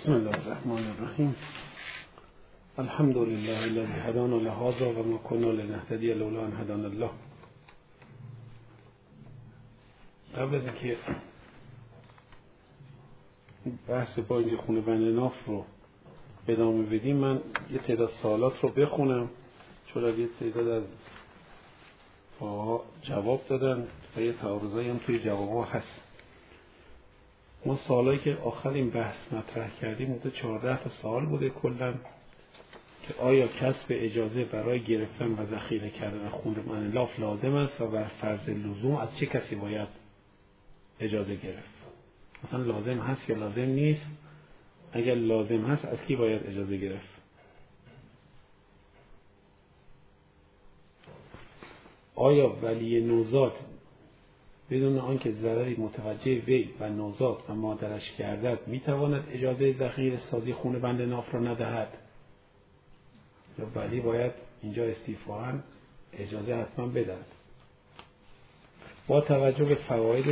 بسم الله الرحمن الرحیم. الحمد لله الذي هدانا لهذا و ما كنا لنهتدي لولا ان هدانا الله. قبل از اینکه بحث با اینجا خونه بند ناف رو ادامه بدیم، من یه تعداد سوالات رو بخونم، چون یه تعداد از جواب دادن و یه تعارضایی هم توی جواب‌ها هست. ما سوالایی که آخر این بحث مطرح کردیم بوده 14 تا سوال بوده کلاً، که آیا کسب اجازه برای گرفتن و ذخیره کردن خون منلاف لازم است و بر فرض لزوم از چه کسی باید اجازه گرفت؟ مثلا لازم هست یا لازم نیست؟ اگر لازم هست از کی باید اجازه گرفت؟ آیا ولی نوزاد بدون آنکه ضرری متوجه وی و نوزاد و مادرش گردد میتواند اجازه ذخیره سازی خون بند ناف را ندهد؟ یا ولی باید اینجا استیفاً اجازه حتما بدهد؟ با توجه به فواید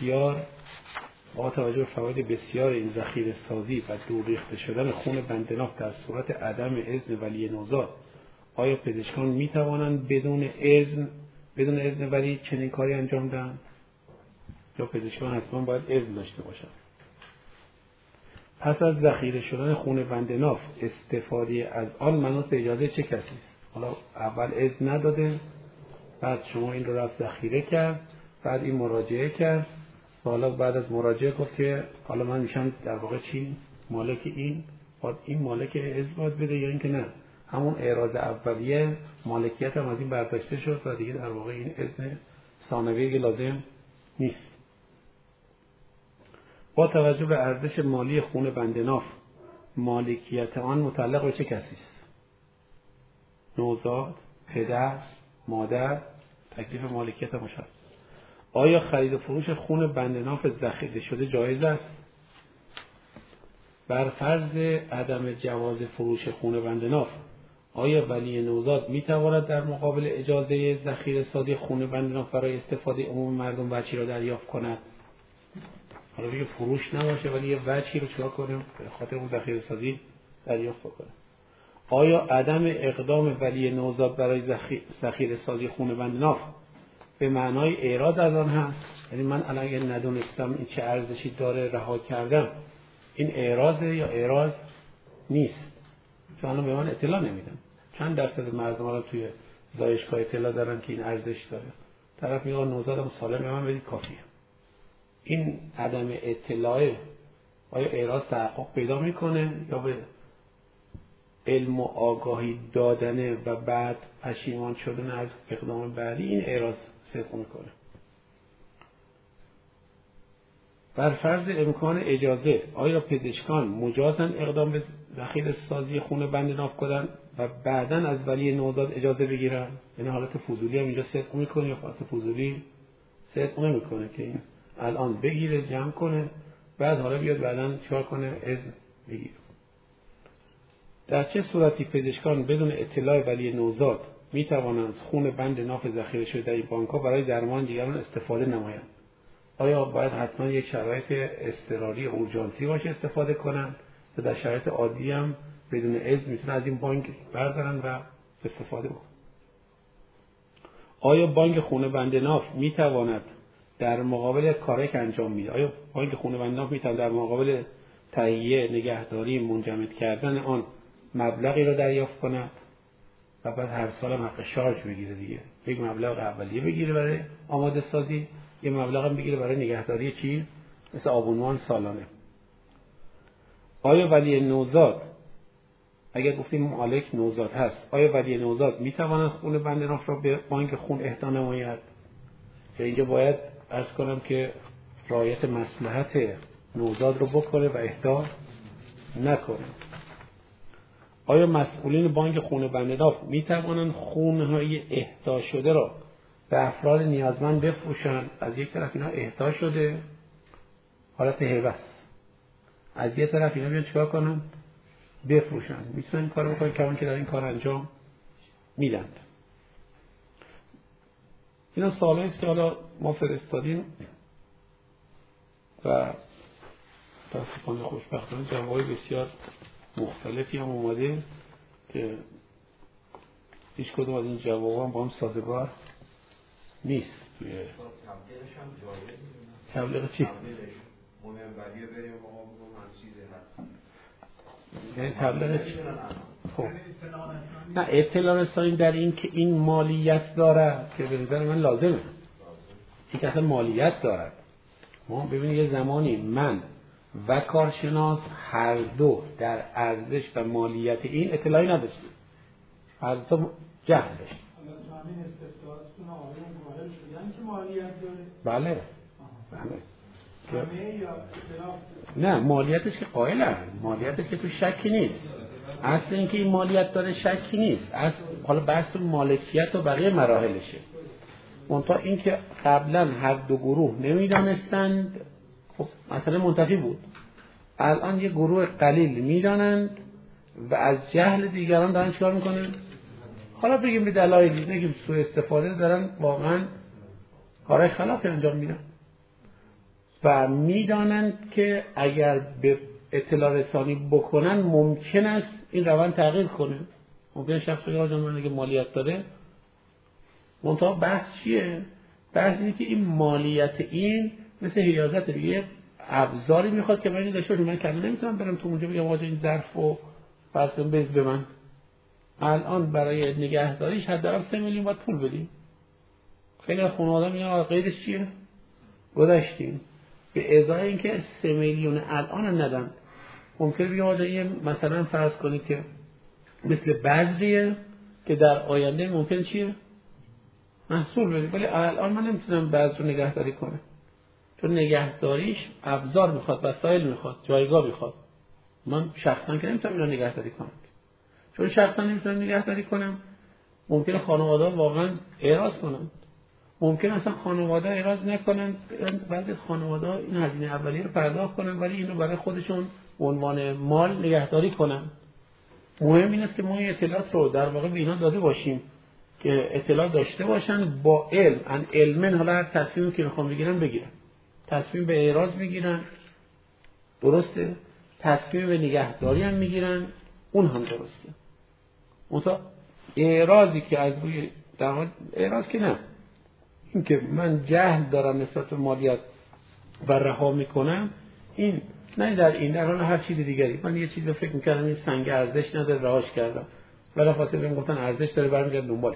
بسیار این ذخیره سازی و دور ریخته شدن خون بند ناف در صورت عدم اذن ولی نوزاد، آیا پزشکان می توانند بدون اذن ولی چنین کاری انجام دهند؟ یا پزشکان حتما باید اذن داشته باشند؟ پس از ذخیره شدن خون بند ناف استفاده از آن منوط به اجازه چه کسی است؟ حالا اول اذن نداده، بعد شما این رو رفت ذخیره کرد، بعد این مراجعه کرد، حالا بعد از مراجعه گفت که حالا من میشم در واقع چی؟ مالک این، باید این مالک اذن باید بده یا اینکه نه؟ همون اعراض اولیه مالکیت هم از این برداشته شد و دیگه در واقع این اذن ثانویه لازم نیست. با توجه به ارزش مالی خون بند ناف، مالکیت آن متعلق به چه کسی است؟ نوزاد، پدر، مادر؟ تکلیف مالکیت مشخص. آیا خرید و فروش خون بند ناف ذخیره شده جایز است؟ بر فرض عدم جواز فروش خون بند ناف، آیا ولی نوزاد میتواند در مقابل اجازه ذخیره سازی خون بند ناف برای استفاده عموم مردم وجهی را دریافت کند؟ حالا بگه فروش نباشه ولی یه وجهی رو چکار کنیم به خاطر اون ذخیره سازی دریافت کنه. آیا عدم اقدام ولی نوزاد برای ذخیره سازی خون بند ناف به معنای اعراض از آن هست؟ یعنی من الان اگه ندونستم این چه ارزشی داره رها کردم، این اعراضه یا اعراض نیست؟ چون الان به من اطلاع نمیدن. چند درصد مردم الان توی زایشگاه اطلاع دارن که این ارزش داره؟ طرف میگه نوزادم سالم به من بدید کافیه. این عدم اطلاع آیا اعراض تحقق پیدا میکنه یا به علم و آگاهی دادنه و بعد پشیمان شدن از اقدام بعدی این اعراض صدق میکنه؟ بر فرض امکان اجازه، آیا پزشکان مجازن اقدام به ذخیره سازی خون بند ناف کنن و بعداً از ولی نوزاد اجازه بگیرن؟ یعنی حالت فضولی هم اینجا صدق میکنه یا حالت فضولی صدق نمیکنه که این الان بگیره جمع کنه بعد حالا بیاد بعداً چیکار کنه؟ اذن بگیره. در چه صورتی پزشکان بدون اطلاع ولی نوزاد می توانند از خون بند ناف ذخیره شده در این بانک‌ها برای درمان دیگران استفاده نمایند؟ آیا باید حتما یک شرایط اضطراری اورژانسی باشه استفاده کنند یا در شرایط عادی هم بدون اذن میتونن از این بانک بردارن و استفاده بکنن؟ آیا بانک خون بند ناف می تواند در مقابل کاری که انجام میده، آیا بانک خون بند ناف می تواند در مقابل تهیه، نگهداری، منجمد کردن آن مبلغی را دریافت کند و بعد هر سال هم حق شارژ بگیره دیگه؟ یک مبلغ اولیه بگیره برای آماده سازی، یه مبلغ هم بگیره برای نگهداری چی؟ مثل آبونمان سالانه. آیا ولی نوزاد، اگر گفتیم مالک نوزاد هست، آیا ولی نوزاد میتواند خون بند ناف را به بانک خون اهدا نماید؟ که اینجا باید عرض کنم که رعایت مصلحت نوزاد رو بکنه و اهدا نکنه. آیا مسئولین بانک خون بند ناف می توانند خونهای اهدا شده را به افراد نیازمند بفروشند؟ از یک طرف اینا اهدا شده حالت هوس، از یک طرف اینا بیان چیکار کنن؟ بفروشند. میتونن این کارو بکنن کمان که در این کار انجام میدند. اینا سوالایی است که حالا ما فرستادیم و متاسفانه خوشبختانه جوابای بسیار مختلفی هم اومده که هیچ کدوم از این جوابا با هم سازگار نیست. توی تبلیغش هم جایز نیست. تبلیغ چی؟ تبلیغش منبریه بریم آقا بگم من چیزی هست. یعنی تبلیغ چی؟ خب نه، اطلاع رسانی در این که این مالیت دارد که به نظر من لازمه، این که اصلا مالیت دارد. ما ببینید یه زمانی من و کارشناس هر دو در ارزش و مالیت این اطلاعی نداشتیم، هر دو جهل داشتیم. همین استفساراتتون آقایون قائل شدن که مالیت داره؟ بله همه یا اختلاف؟ نه، مالیتش که قائلن، مالیتش که تو شکی نیست. اصل اینکه این مالیت داره شکی نیست. اصل حالا بحث مالکیت و بقیه مراحلشه. منتها اینکه قبلا هر دو گروه نمیدانستند، خب مثلا منتفی بود. الان یه گروه قلیل میدانند و از جهل دیگران دارن چیکار میکنن؟ حالا بگیم به دلایلی، بگیم سوء استفاده دارن، واقعا کارهای خلاف انجام میدن و میدانند که اگر به اطلاع رسانی بکنن ممکن است این روند تغییر کنه. ممکن شخص بگه آقا من اگه مالیت داره، منتها بحث چیه؟ بحث اینه که این مالیت این مثل حیازت دیگه ابزاری میخواد که من این داشته باشم. من کلا نمیتونم برم تو اونجا بگم آقا این ظرفو فرض کن بز به من. الان برای نگهداریش حداقل 3 میلیون باید پول بدیم. خیلی از خانواده میگن قیدش چیه؟ گذاشتیم. به ازای اینکه 3 میلیون الان ندن، ممکن بگم آقا این مثلا فرض کنید که مثل بذریه که در آینده ممکن چیه؟ محصول بدیم، ولی الان من نمیتونم بذر رو نگهداری کنم، چون نگهداریش ابزار میخواد، وسایل میخواد، جایگاه میخواد. من شخصا که نمیتونم اینو نگهداری کنم، چون شخصا نمیتونم نگهداری کنم. ممکنه خانواده واقعا اعراض کنن، ممکن اصلا خانواده اعراض نکنن، بعضی خانواده این هزینه اولیه رو پرداخت کنن ولی اینو برای خودشون به عنوان مال نگهداری کنن. مهم این است که ما این اطلاعات رو در واقع به اینا داده باشیم که اطلاع داشته باشن، با علم، ان علمن، حالا هر تصمیمی که میخوام بگیرن بگیرن. تصمیم به اعراض میگیرن، درسته، تصمیم به نگهداری هم میگیرن، اون هم درسته. منتها اعراضی که از روی اعراض که نه، این که من جهل دارم نسبت به مالیات و رها میکنم، این نه در حال هر چیز دیگری. من یه چیزی رو فکر میکردم این سنگ ارزش نداره رهاش کردم، ولی خاطر بهم گفتن ارزش داره برمیگرد دنبالش.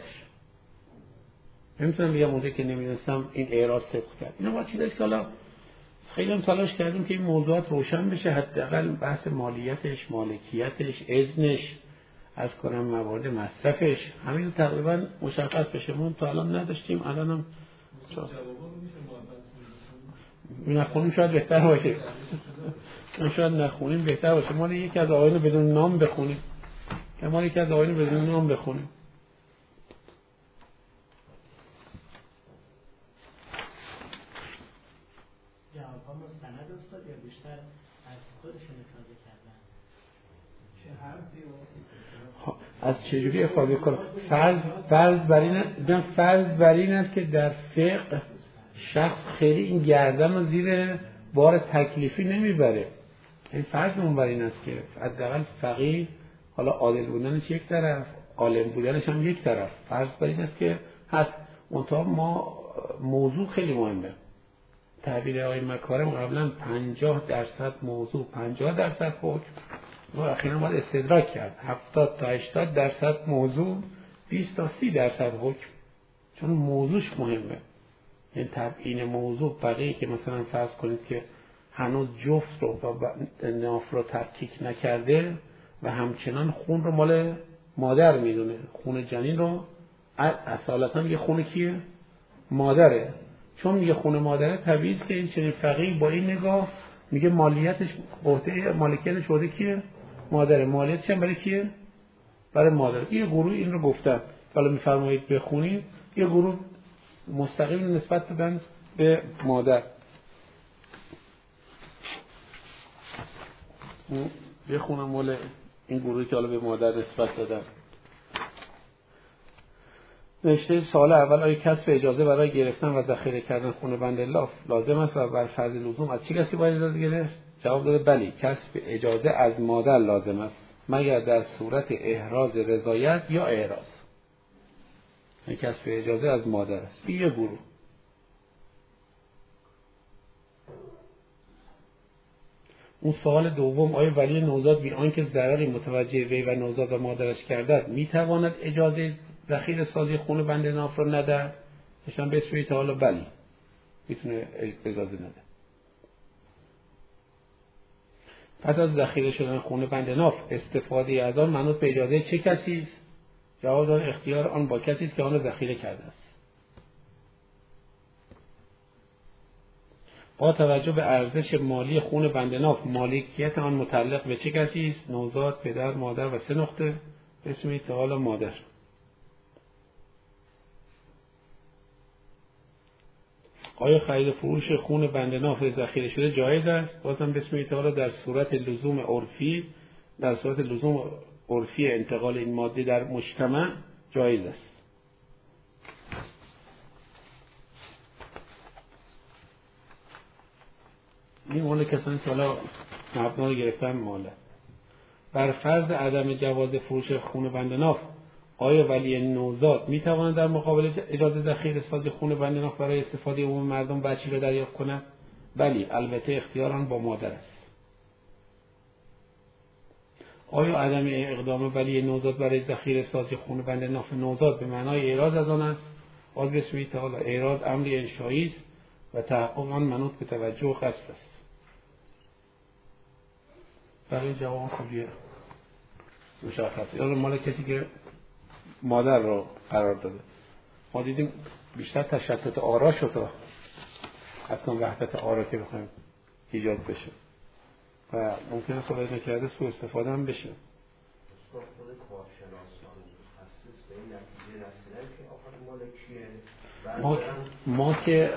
نمیتونم بگم اونجا که نمیدونستم این اعراض صدق کرد. اینا با چیزاست که حالا خیلی هم تلاش کردیم که این موضوعات روشن بشه، حداقل بحث مالیتش، مالکیتش، اذنش، از کنم موارد مصرفش، همین تقریبا مشخص بشه. ما تا الان نداشتیم، الانم نخونیم شاید بهتر باشه. شاید نخونیم بهتر باشه. ما یکی از آیین بدون نام بخونیم. ما یکی از آیین بدون نام بخونیم. جواب‌ها مستند استاد یا بیشتر از خودشون استفاده کردن؟ چه حرفی از چجوری افاده کنم؟ فرض بر این است که در فقه شخص خیلی این گردن رو زیر بار تکلیفی نمیبره. این فرض اون بر این است که حداقل فقیه، حالا عادل بودنش یک طرف، عالم بودنش هم یک طرف، فرض بر این است که هست. منتها ما موضوع خیلی مهمه. تعبیر آقای مکارم قبلا 50% موضوع 50% حکم، و اخیراً باید استدراک کرد 70 تا 80% موضوع 20 تا 30% حکم، چون موضوعش مهمه. این تبیین موضوع بقیه که مثلا فرض کنید که هنوز جفت رو و ناف رو تفکیک نکرده و همچنان خون رو مال مادر میدونه، خون جنین رو اصالتا میگه خون کیه؟ مادره. چون میگه خون مادره، طبیعیه که این چنین فقیه با این نگاه میگه مالیتش عهده، مالکیتش عهده کیه؟ مادره. مالیتش هم برای کیه؟ برای مادر. یه گروه این رو گفتن، حالا میفرمایید بخونید، یه گروه مستقیم نسبت دادن به مادر. بخونم مال این گروهی که حالا به مادر نسبت دادن. نوشته سوال اول: آیا کسب اجازه برای گرفتن و ذخیره کردن خون بند لاف لازم است و بر فرض لزوم از چه کسی باید اجازه گرفت؟ جواب داده بلی، کسب اجازه از مادر لازم است مگر در صورت احراز رضایت یا اعراض. این کسب اجازه از مادر است. یه گروه. اون سوال دوم، آیا ولی نوزاد بی آنکه ضرری متوجه وی و نوزاد و مادرش گردد میتواند اجازه ذخیره سازی خون بند ناف را ندهد؟ نشان به اسم تعالی بلی میتونه اجازه نده. پس از ذخیره شدن خون بند ناف استفاده از آن منوط به اجازه چه کسی است؟ جواب داد اختیار آن با کسی است که آن را ذخیره کرده است. با توجه به ارزش مالی خون بند ناف مالکیت آن متعلق به چه کسی است؟ نوزاد، پدر، مادر و 3 نقطه اسم تعالی مادر. آیا خرید فروش خون بند ناف ذخیره شده جایز است؟ بازم بسم الله تعالی در صورت لزوم عرفی انتقال این ماده در مجتمع جایز است. این مال کسانی که حالا مبنا رو گرفتن ماله. بر فرض عدم جواز فروش خون بند ناف آیا ولی نوزاد می تواند در مقابل اجازه ذخیره سازی خون بند ناف برای استفاده عموم مردم بچه را دریافت کند؟ بلی، البته اختیار آن با مادر است. آیا عدم اقدام ولی نوزاد برای ذخیره سازی خون بند ناف نوزاد به معنای اعراض از آن است؟ باز بسم الله تعالی اعراض امری انشایی است و تحقق آن منوط به توجه و قصد است. برای جواب خوبیه مشخصه. یا مال کسی که مادر رو قرار داده. ما دیدیم بیشتر تشتت آرا شد تا حتی وحدت آرا که بخوایم ایجاد بشه و ممکنه خدای نکرده سوء استفاده هم بشه. خود کارشناسان متخصص به این نتیجه رسیدن که آخر مال کیه؟ ما که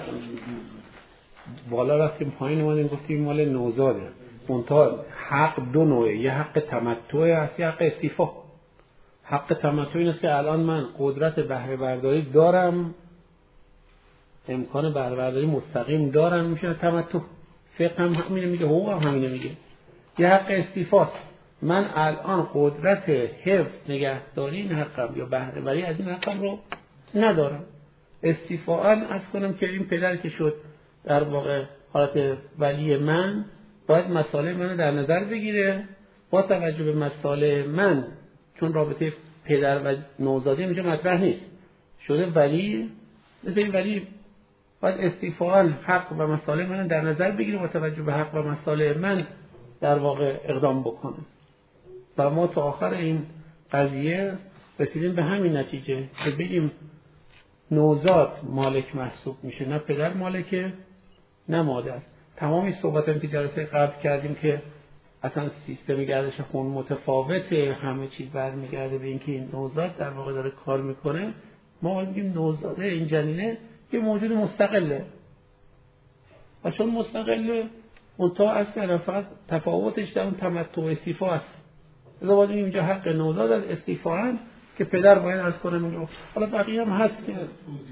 بالا رفتیم پایین اومدیم گفتیم مال نوزاده. منتها حق 2 نوعه، یه حق تمتع هست، یه حق استیفا. حق تمتع این است که الان من قدرت بهره برداری دارم، امکان بهره برداری مستقیم دارم، میشه تمتع. فقه هم همینه میگه، حقوق هم همینه میگه. یه حق استیفاست، من الان قدرت حفظ نگهداری این حقم یا بهره برداری از این حقم رو ندارم. استیفاءً از کنم که این پدر که شد در واقع حالت ولی من باید مسائل من در نظر بگیره، با توجه به مسائل من، چون رابطه پدر و نوزادی اینجا مطرح نیست، شده ولی، مثل این ولی باید استیفاءً حق و مسائل من در نظر بگیره، با توجه به حق و مسائل من در واقع اقدام بکنه. و ما تا آخر این قضیه رسیدیم به همین نتیجه که بگیم نوزاد مالک محسوب میشه، نه پدر مالکه نه مادر. تمامی صحبتایی که جلسه قبل کردیم که اصلا سیستم گردش خون متفاوته، همه چیز برمیگرده به اینکه این نوزاد در واقع داره کار میکنه. ما میگیم نوزاده، این جنینه یه موجود مستقله و چون مستقله منتها اصلا فقط تفاوتش در اون تمتع و استیفا است. لذا باید اینجا حق نوزاد از استیفاء که پدر باید از کنه میگه. حالا بقیه هم هست که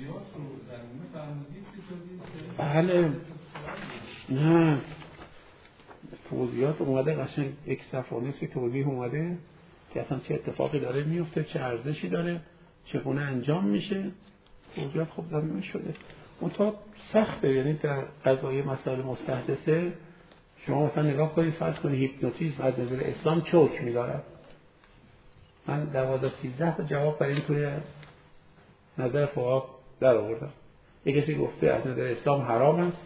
بله، نه توضیحات اومده قشنگ، یک صفحه نصفی توضیح اومده که اصلا چه اتفاقی داره میفته، چه ارزشی داره، چگونه انجام میشه. توضیحات خب زمینه شده. منتها سخته، یعنی در قضایی مسائل مستحدثه شما مثلا نگاه کنید، فرض کنید هیپنوتیزم از نظر اسلام چه حکمی داره. من 12-13 تا جواب برای این توی نظر فقها در آوردم. یکی کسی گفته از نظر اسلام حرام است،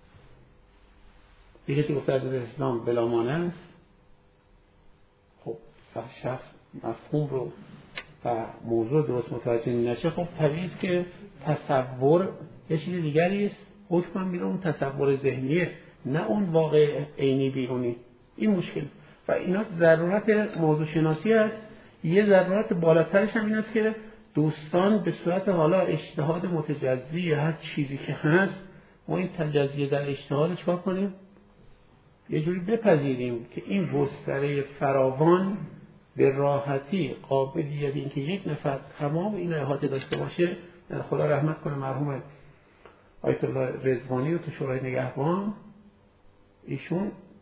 یکی کسی گفته از نظر اسلام بلا مانع است. خب شخص مفهوم رو و موضوع درست متوجه نشه، خب طبیعی است که تصور یه چیز دیگری است، حکم هم میره اون تصور ذهنیه، نه اون واقع عینی بیرونی. این مشکل و اینا ضرورت موضوع شناسی است. یه ضرورت بالاترش هم این است که دوستان به صورت حالا اجتهاد متجزی هر چیزی که هست، ما این تجزیه در اجتهاد چکار کنیم؟ یه جوری بپذیریم که این گستره فراوان به راحتی قابلیت این که یک نفر تمام این احاطه داشته باشه. در خدا رحمت کنه مرحوم آیت الله رضوانی رو تو شورای نگهبان، ایشون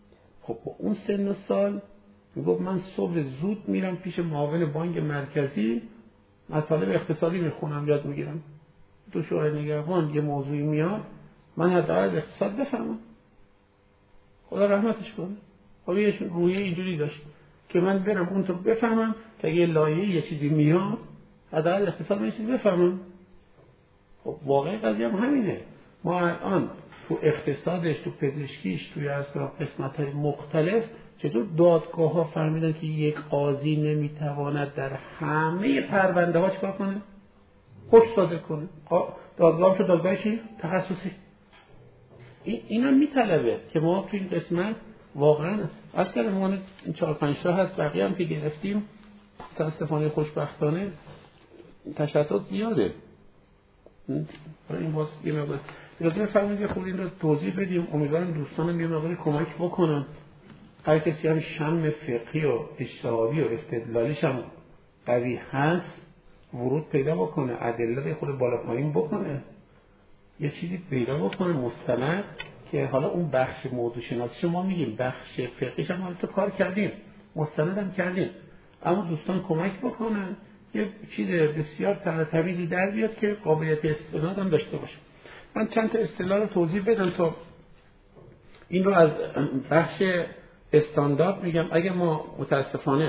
خب با اون سن و سال میگفت من صبح زود میرم پیش معاون بانک مرکزی مطالب اقتصادی میخونم، یاد میگیرم. تو شورای نگهبان یه موضوعی میاد من حداقل اقتصاد بفهمم. خدا رحمتش کنه. خب یه روحیه اینجوری داشت که من برم اون تو بفهمم که اگه لایحه یه چیزی میاد حداقل اقتصاد یه چیزی بفهمم. خب واقعی قضیه هم همینه. ما الان تو اقتصادش، تو پزشکیش، توی قسمت‌های مختلف چطور دادگاه‌ها فهمیدن که یک قاضی نمیتواند در همه پرونده‌ها چیکار کنه؟ حکم صادر کنه. دادگاه شد دادگاه چی؟ تخصصی. اینا میطلبه که ما تو این قسمت واقعا اصلا ما این 4-5 تا هست، بقیه هم که گرفتیم متاسفانه خوشبختانه تشدد زیاده. این باز یه مقدار لازم فهمید که خود این رو توضیح بدیم. امیدوارم دوستانم یه مقدار کمک بکنن. هر کسی هم شم فقهی و اجتهادی و استدلالیش هم قوی هست ورود پیدا بکنه، ادله خود بالا پایین بکنه، یه چیزی پیدا بکنه مستند که حالا اون بخش موضوع شناسی ما میگیم بخش فقهیش هم حالا تو کار کردیم، مستند هم کردیم، اما دوستان کمک بکنن یه چیز بسیار تمیزی در بیاد که قابلیت استناد هم داشته باشه. من چند تا اصطلاح رو توضیح بدم تا این رو از بخش استاندارد میگم. اگه ما متاسفانه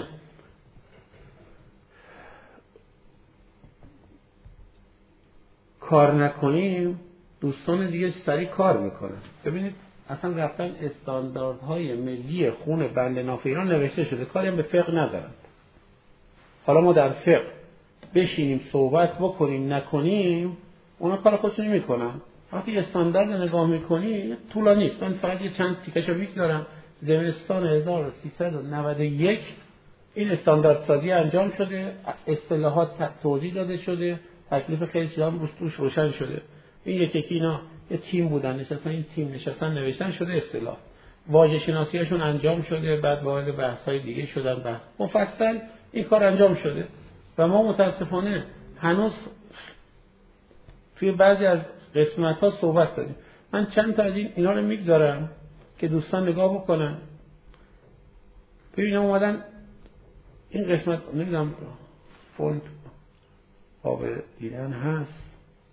کار نکنیم دوستان دیگه سریع کار میکنن. ببینید اصلا رفتن استانداردهای ملی خون بند ناف ایران نوشته شده، کاری هم به فقه ندارن. حالا ما در فقه بشینیم صحبت بکنیم نکنیم اونا کار خودشون میکنن. وقتی استاندارد نگاه میکنی طولانی است. من فقط یه چند تیکشو میگذارم. زمستان 1391 این استاندارد سازی انجام شده، اصطلاحات توضیح داده شده، تکلیف خیلی چیزا هم توش روشن شده. این یکی اینا یه تیم بودن نشستن، این تیم نشستن نوشتن شده اصطلاح، واژه شناسیشون انجام شده، بعد وارد بحث‌های دیگه شدن، بعد مفصل این کار انجام شده و ما متاسفانه هنوز توی بعضی از قسمت‌ها صحبت داریم. من چند تا از اینا رو میگذارم که دوستان نگاه بکنن. ببینم اومدن این قسمت نمیدونم فونت قابل دیدن هست.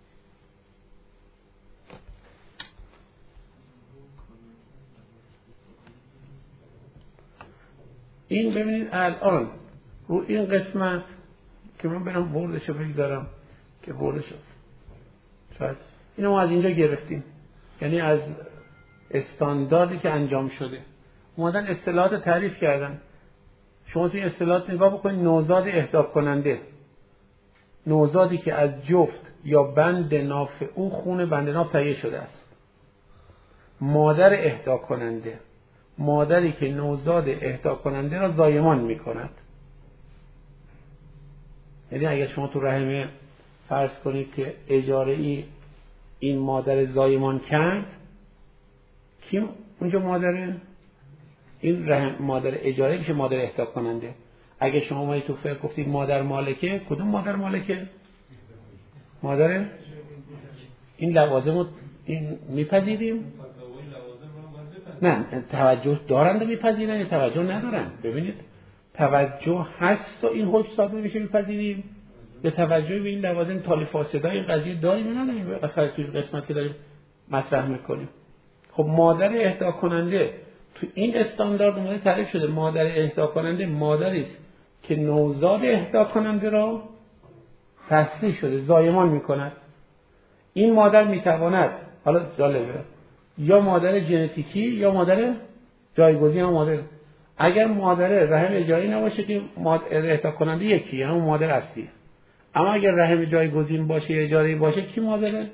این ببینید الان رو این قسمت که من برم بردشو بگذارم که بردشو شاید اینو ما از اینجا گرفتیم، یعنی از استانداردی که انجام شده اومدن اصطلاحات تعریف کردن. شما توی اصطلاحات نگاه بکنید. نوزاد اهدا کننده، نوزادی که از جفت یا بند ناف او خون بند ناف تهیه شده است. مادر اهدا کننده، مادری که نوزاد اهدا کننده را زایمان می کند. یعنی اگر شما تو رحم فرض کنید که اجاره ای این مادر زایمان کرد، کی اونجا مادره؟ این رحم مادر اجاره میشه مادر اهدا کننده. اگه شما اومدید تو فقه گفتید مادر مالکه، کدوم مادر مالکه؟ مادر این لوازم رو این میپذیریم؟ نه توجه دارند و میپذیرن یا توجه ندارن؟ ببینید توجه هست و این حکم صادر میشه میپذیریم، به توجه به این لوازم تالی فاسدای این قضیه داریم یا نداریم؟ بخاطر توی قسمت که داریم مطرح میکنیم. خب مادر اهدا کننده تو این استاندارد اومده تعریف شده. مادر اهدا کننده مادری است که نوزاد اهدا کننده را تصریح شده زایمان میکند. این مادر میتواند، حالا جالبه، یا مادر ژنتیکی یا مادر جایگزین. مادر اگر مادر رحم اجاری نباشه که مادر اهدا کننده یکیه، همون مادر اصلیه. اما اگر رحم جایگزین باشه یا اجاری باشه کی مادره؟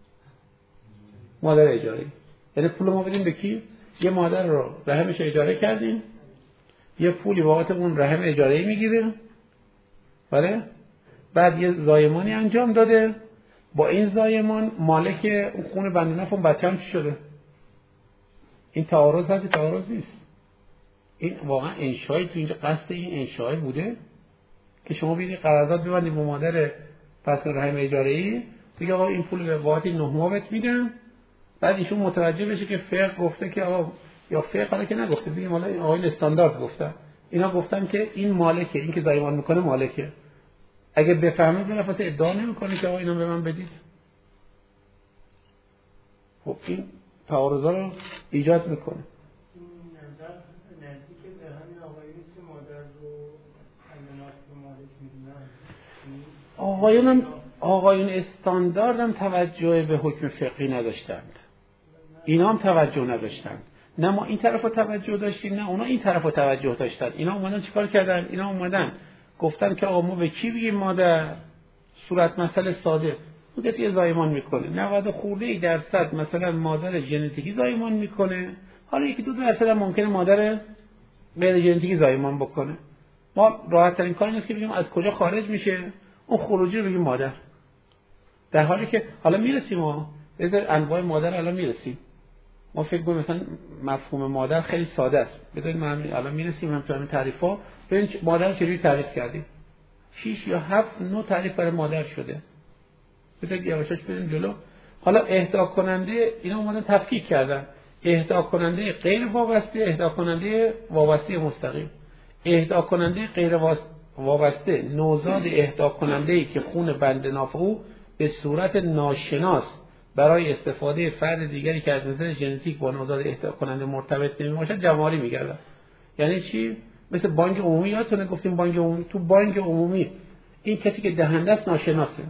مادر اجاری. یعنی پول ما بدیم به کی؟ یه مادر رو رحمش اجاره کردیم، یه پولی بابت اون رحم اجاره میگیره، بله؟ بعد یه زایمانی انجام داده، با این زایمان مالک اون خون بند ناف اون بچه‌م چی شده؟ این تعارض هست؟ تعارض نیست. این واقعا انشایی تو اینجا قصد این انشایی بوده که شما بیدید قرارداد ببندید با مادر پس رحم اجاره‌ای، دیگه آقا این پول به بابت 9 ماه بهت میدم. بعد ایشون متوجه بشه که فقه گفته که آقا یا فقه حالا که نگفته، بگیم حالا آقایون استاندارد گفتن، اینا گفتن که این مالکه، این که زایمان میکنه مالکه. اگه بفهمید بلافاصله ادعا نمیکنه که آقا اینو به من بدید. خب این تعارضا رو ایجاد میکنه. این نظر نزدیک به همین آقایونی که مادر رو امانات رو مالک میدونن. آقایون استاندارد هم توجه به حکم فقهی نداشتند، اینا هم توجه نداشتند. نه ما این طرف رو توجه داشتیم، نه اونا این طرف رو توجه داشتن. اینا اومدن چیکار کردن؟ اینا اومدن گفتن که آقا ما به کی بگیم مادر؟ صورت مسئله ساده، اون کسی که زایمان میکنه 90 خورده درصد مثلا مادر ژنتیکی زایمان میکنه، حالا 1-2% هم ممکنه مادر غیر ژنتیکی زایمان بکنه. ما راحت ترین کار اینه که بگیم از کجا خارج میشه، اون خروجی رو بگیم مادر. در حالی که حالا میرسیم ما به انواع مادر، الان میرسیم. ما فکر کنیم مثلا مفهوم مادر خیلی ساده است. بذارید ما الان میرسیم هم تو همین تعریفا ببین مادر چجوری تعریف کردیم. 6 یا 7 نوع تعریف برای مادر شده. بذارید یواشاش بریم جلو. حالا اهدا کننده اینا اومدن تفکیک کردن. اهدا کننده غیر وابسته، اهدا کننده وابسته مستقیم. اهدا کننده غیر وابسته نوزاد اهدا کننده‌ای که خون بند ناف او به صورت ناشناس برای استفاده فرد دیگری که از نظر ژنتیک با نوزاد اهدا کننده مرتبط نمی‌باشد جمع‌آوری می‌گردن. یعنی چی؟ مثل بانک عمومی، یادتونه گفتیم بانک عمومی، تو بانک عمومی این کسی که دهنده است ناشناسه،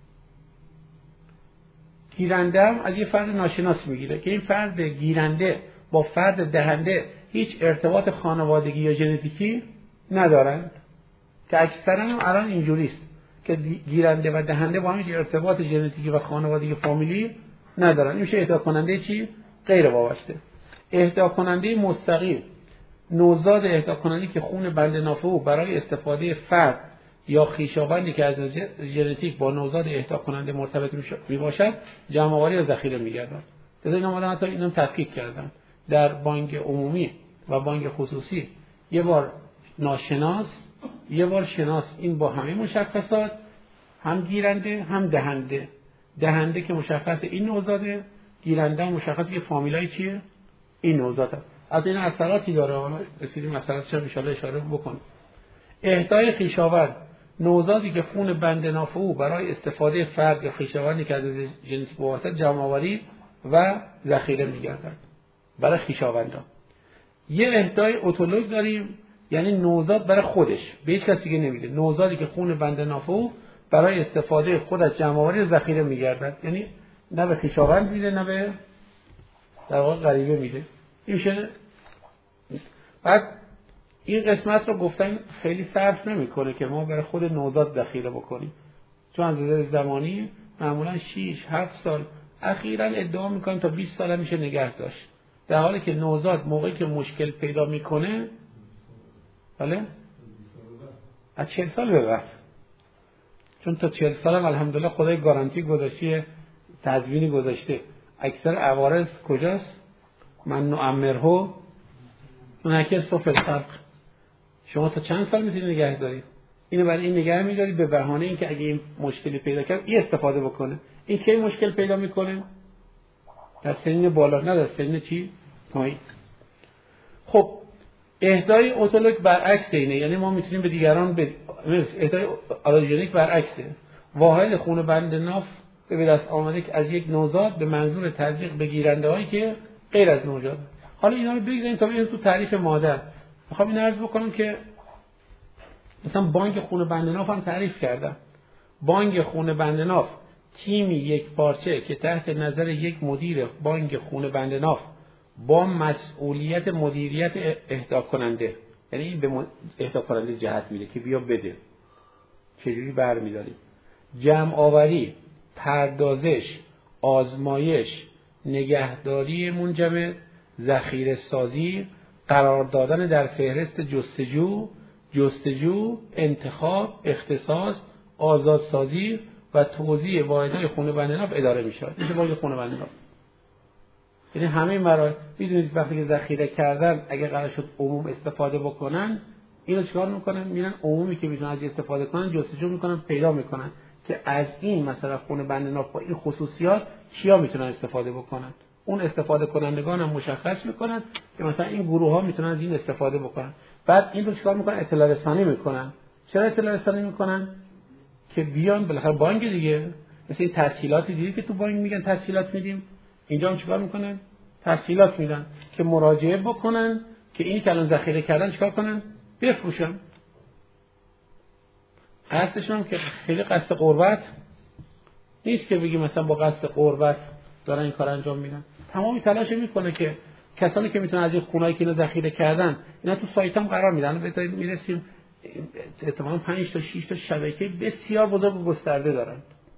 گیرنده هم از یه فرد ناشناس میگیره که این فرد گیرنده با فرد دهنده هیچ ارتباط خانوادگی یا ژنتیکی ندارند، که اکثرا هم الان اینجوریست که گیرنده و دهنده با هم ارتباط ژنتیکی و خانوادگی فامیلی ندارن. این میشه اهدا کننده چی؟ غیر وابسته. اهدا کننده مستقیم نوزاد اهدا کننده که خون بند ناف او برای استفاده فرد یا خویشاوندی که از ژنتیک با نوزاد اهدا کننده مرتبط میباشد جمع‌آوری و ذخیره میگردن. مثلا اینا اومدن حتی اینو تفکیک کردن در بانک عمومی و بانک خصوصی، یه بار ناشناس یه بار شناس، این با همه مشخصات، هم گیرنده هم دهنده. دهنده که مشخص این نوزاده، گیرنده هم مشخص که فامیلای چیه این نوزاده. از این اثراتی داره، حالا رسیدیم اثرات چه ان شاء الله اشاره بکنم. اهدای خویشاوند نوزادی که خون بند ناف او برای استفاده فرد یا خویشاوندی که از ژنتیک وابسته جمع‌آوری و ذخیره می‌گردند برای خویشاوندان. یه اهدای اتولوگ داریم، یعنی نوزاد برای خودش به هیچ کسی دیگه نمیده، نوزادی که خون بند ناف او برای استفاده خودش جمع‌آوری و ذخیره می‌گردد، یعنی نه به خویشاوند میده نه به در واقع غریبه میده. این میشه. بعد این قسمت رو گفتن خیلی صرف نمیکنه که ما برای خود نوزاد ذخیره بکنیم، چون از نظر زمانی معمولا 6-7 سال، اخیراً ادعا میکنن تا 20 سال میشه نگه داشت، در حالی که نوزاد موقعی که مشکل پیدا میکنه بله از 40 سال به بعد، چون تا 40 سال هم الحمدلله خدای گارانتی گذاشته، تضمینی گذاشته. اکثر عوارض کجاست؟ من نعمره نکس فی الخلق. شما تا چند سال میتونید نگه دارید؟ اینو برای این نگه میدارید به بهانه اینکه اگه این مشکلی پیدا کرد این استفاده بکنه. این کی مشکل پیدا میکنه؟ در سنین بالا، نه در سنین چی؟ پایین. خب اهدای اتولوگ برعکس اینه، یعنی ما میتونیم به دیگران اهدای آلوژنیک برعکسه. واحد خون بند ناف به دست آمده از یک نوزاد به منظور تزریق به گیرنده هایی که غیر از نوزاد. حالا اینا رو بگذاریم تا بریم تو تعریف مادر. میخوام این عرض بکنم که مثلا بانک خون بند ناف هم تعریف کردم. بانک خون بند ناف تیمی یک پارچه که تحت نظر یک مدیر بانک خون بند ناف با مسئولیت مدیریت اهدا کننده، یعنی این به اهدا کننده جهت میده که بیا بده، چجوری برمی‌داریم، جمع آوری، پردازش، آزمایش، نگهداری منجمد، ذخیره سازی، قرار دادن در فهرست جستجو، انتخاب، اختصاص، آزادسازی و توزیع واحدهای خون بند ناف اداره میشه. میشه واحد خون بند ناف. یعنی همه مراحل میدونید وقتی که ذخیره کردن اگه قرار شد عموم استفاده بکنن، اینو چیکار میکنن؟ میرن عمومی که میتونن از استفاده کنن جستجو میکنن، پیدا میکنن که از این مثلا خون بند ناف با این خصوصیات کیا میتونن استفاده بکنن. اون استفاده کنندگان هم مشخص میکنن که مثلا این گروه ها میتونن از این استفاده بکنن. بعد این رو چیکار میکنن؟ اطلاع رسانی میکنن. چرا اطلاع رسانی میکنن؟ که بیان بالاخره بانک دیگه، مثل این تسهیلاتی دیگه که تو بانک میگن تسهیلات میدیم، اینجا هم چیکار میکنن؟ تسهیلات میدن که مراجعه بکنن که این که الان ذخیره کردن چیکار کنن؟ بفروشن. قصدشون هم که خیلی قصد قربت نیست که بگی مثلا با قصد قربت دارن این کار انجام میدن. تمامی تلاش میکنه که کسانی که میتونن از این خونه‌ای که اینا ذخیره کردن اینا تو سایت هم قرار میدن. بهتره میرسیم اتفاقا 5 تا 6 تا شبکه بسیار بزرگ و گسترده دارن.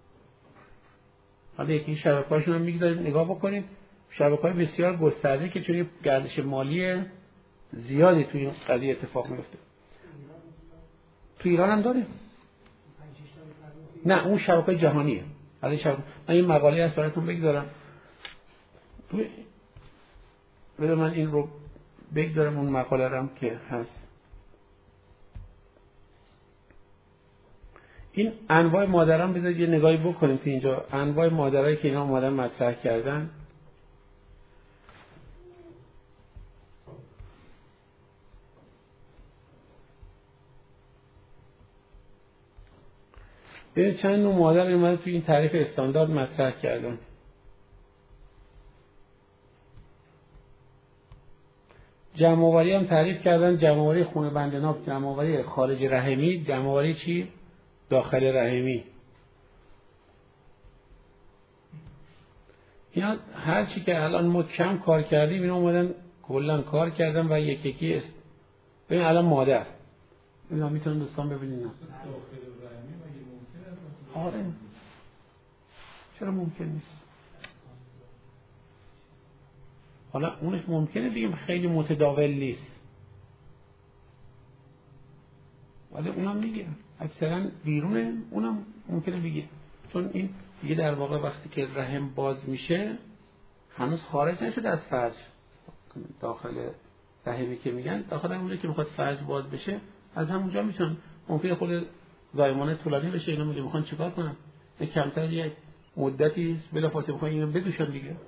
حالا یکی شبکه‌هاشون هم میگذاریم نگاه بکنید، شبکه‌های بسیار گسترده که چون گردش مالی زیادی توی این قضیه اتفاق میفته. تو ایران هم داریم. نه اون شبکه جهانیه. من این مقاله هست براتون بگذارم. بذار من این رو بگذارم اون مقاله رو هم که هست. این انواع مادران بذارید یه نگاهی بکنیم تو اینجا. انواع مادرایی که اینا اومدن مطرح کردن. ببینید چند نوع مادر اومده تو این تعریف استاندارد مطرح کردن. جمع‌آوری هم تعریف کردن، جمع‌آوری خون بند ناب، جمع‌آوری خارج رحمی، جمع‌آوری چی؟ داخل رحمی. اینا هر چی که الان ما کم کار کردیم اینا اومدن کلا کار کردن و یک یکی ببین الان مادر اینا میتونن دوستان ببینید نه آره چرا ممکن نیست؟ حالا اونش ممکنه بگیم خیلی متداول نیست ولی اونم میگه اکثرا بیرونه، اونم ممکنه بگه چون این دیگه در واقع وقتی که رحم باز میشه هنوز خارج نشده از فرج، داخل رحمی که میگن داخل اونجا که میخواد فرج باز بشه از همونجا میتونن ممکنه خود زایمانه طولانی بشه. اینا میگه میخوان چیکار کنن؟ کمتر یه مدتی بلافاصله میخوان اینو بدوشن دیگه.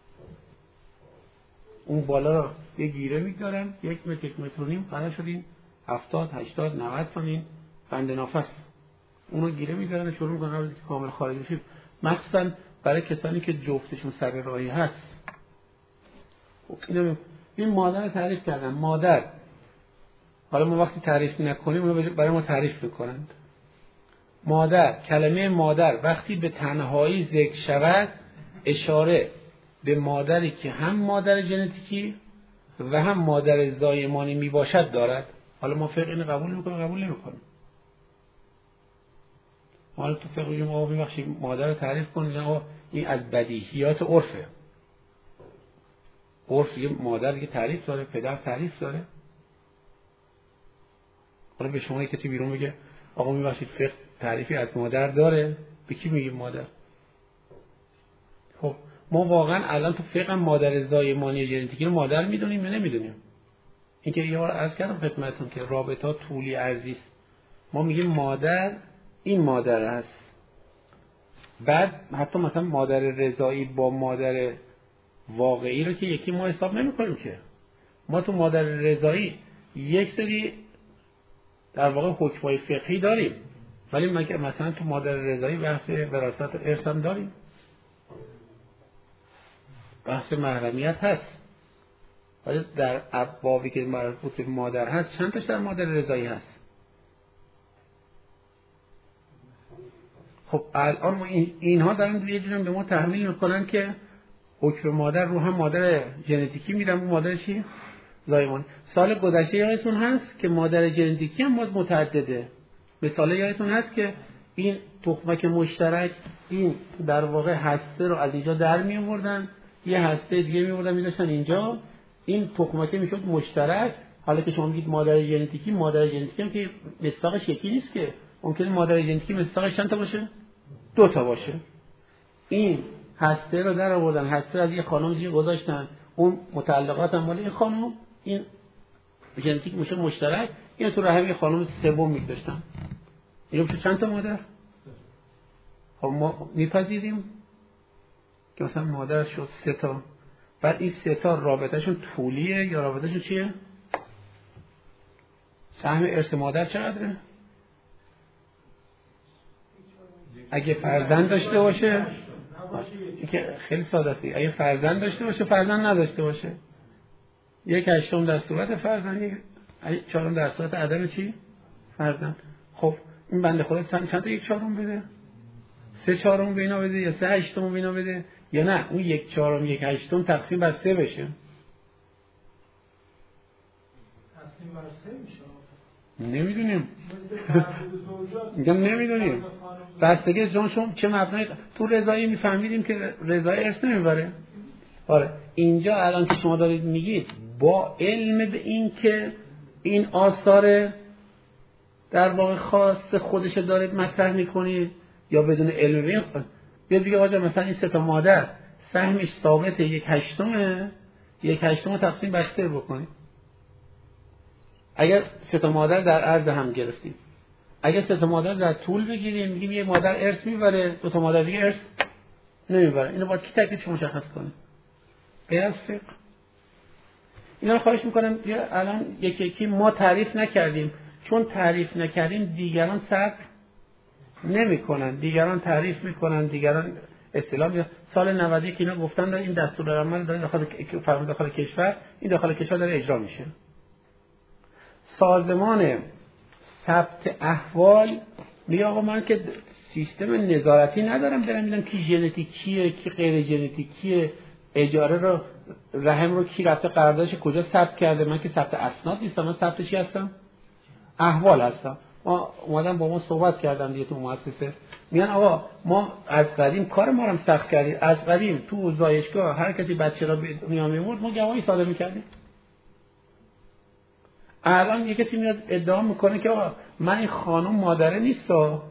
اون بالا رو یه گیره میگذارن 1 متر 1.5 متر قرار شدین 70 80 90 سانین بند نفس اونو گیره میذارن شروع میکنن روزی که کامل خارج بشه، مخصوصا برای کسانی که جفتشون سر راهی هست. خب این مادر رو تعریف کردن. مادر حالا ما وقتی تعریف نکنیم اونو برای ما تعریف میکنند. مادر، کلمه مادر وقتی به تنهایی ذکر شود اشاره به مادری که هم مادر ژنتیکی و هم مادر زایمانی میباشد دارد. حالا ما فقه اینو قبول میکنیم قبول نمیکنیم. حالا تو فقه میگیم آقا ببخشید مادر رو تعریف کنید، آقا این از بدیهیات عرفه. عرف یه مادر که تعریف داره، پدر تعریف داره. حالا به شما کسی بیرون بگه آقا ببخشید فقه تعریفی از مادر داره، به کی میگیم مادر؟ خب ما واقعا الان تو فقه مادر زایمانی ژنتیکی رو مادر میدونیم یا نمیدونیم؟ اینکه یه بار عرض کردم خدمتتون که رابطه طولی ارزی است. ما میگیم مادر این مادر است. بعد حتی مثلا مادر رضایی با مادر واقعی رو که یکی ما حساب نمی‌کنیم که. ما تو مادر رضایی یک سری در واقع حکمای فقهی داریم ولی مثلا تو مادر رضایی بحث وراثت و ارث هم داریم، بحث محرمیت هست، ولی در ابوابی که مربوط به مادر هست چند تاش در مادر رضایی هست. خب الان ما اینها دارن یه جوری به ما تحمیل میکنن که حکم مادر رو هم مادر ژنتیکی میدن، مادر چی؟ زایمان. سال گذشته یادتون هست که مادر ژنتیکی هم باز متعدده. مثال یادتون هست که این تخمک مشترک این در واقع هسته رو از اینجا در می آوردن، یه هسته دیگه می آوردن میذاشتن اینجا، این تخمک میشد مشترک. حالا که شما میگید مادر ژنتیکی، مادر ژنتیکی هم که مصداقش یکی نیست که، ممکنه مادر ژنتیکی مصداقش چند تا باشه؟ 2 تا باشه. این هسته رو در آوردن، هسته از یه خانم دیگه گذاشتن، اون متعلقات هم مال این خانم، این ژنتیک میشه مشترک، این تو رحم یه خانم سوم میذاشتن. اینو میشه چند تا مادر؟ خب ما میپذیریم که مثلا مادر شد 3 تا بعد این سه تا رابطهشون طولیه یا رابطهشون چیه؟ سهم ارث مادر چقدره؟ اگه فرزند داشته باشه که خیلی ساده است، اگه فرزند داشته باشه فرزند نداشته باشه 1/8 در صورت فرزند، 1/4 در صورت عدم چی؟ فرزند. خب این بنده خدا چند تا 1/4 بده؟ 3/4 به اینا بده یا 3/8 به اینا بده یا نه اون 1/4 1/8 تقسیم بر 3 بشه؟ تقسیم بر 3 میشه. نمیدونیم. میگم نمیدونیم. بستگی از جان شما چه مبنای تو رضایی میفهمیدیم که رضای ارث نمیبره. آره اینجا الان که شما دارید میگید با علم به این که این آثار در واقع خاص خودش دارید مطرح میکنید یا بدون علم به این بیاد بگه آقا مثلا این سه تا مادر سهمش ثابت 1/8 1/8 تقسیم بر 3 بکنید. اگر سه تا مادر در عرض هم گرفتیم، اگر سه تا مادر در طول بگیریم میگیم یه مادر ارث میبره 2 تا مادر دیگه ارث نمیبره. اینو باید کی تکلیفش مشخص کنه؟ غیر از فقه. اینا رو خواهش میکنم الان یکی ما تعریف نکردیم، چون تعریف نکردیم دیگران صبر نمیکنن، دیگران تعریف میکنن، دیگران اصطلاح سال 91 اینا گفتن این دستورالعمل داره داخل کشور، این داخل کشور داره اجرا میشه. سازمان ثبت احوال میگه آقا من که سیستم نظارتی ندارم برم ببینم کی ژنتیکیه کی غیر ژنتیکیه، اجاره رو رحم رو کی رفته قراردادش کجا ثبت کرده، من که ثبت اسناد نیستم، من ثبت چی هستم؟ احوال هستم. ما اومدن با ما صحبت کردن دیگه تو مؤسسه میگن آقا ما از قدیم کار ما رو سخت کردیم، از قدیم تو زایشگاه هر کسی بچه را به دنیا میورد ما گواهی صادر میکردیم. الان یه کسی میاد ادعا میکنه که آقا من این خانم مادره نیستا،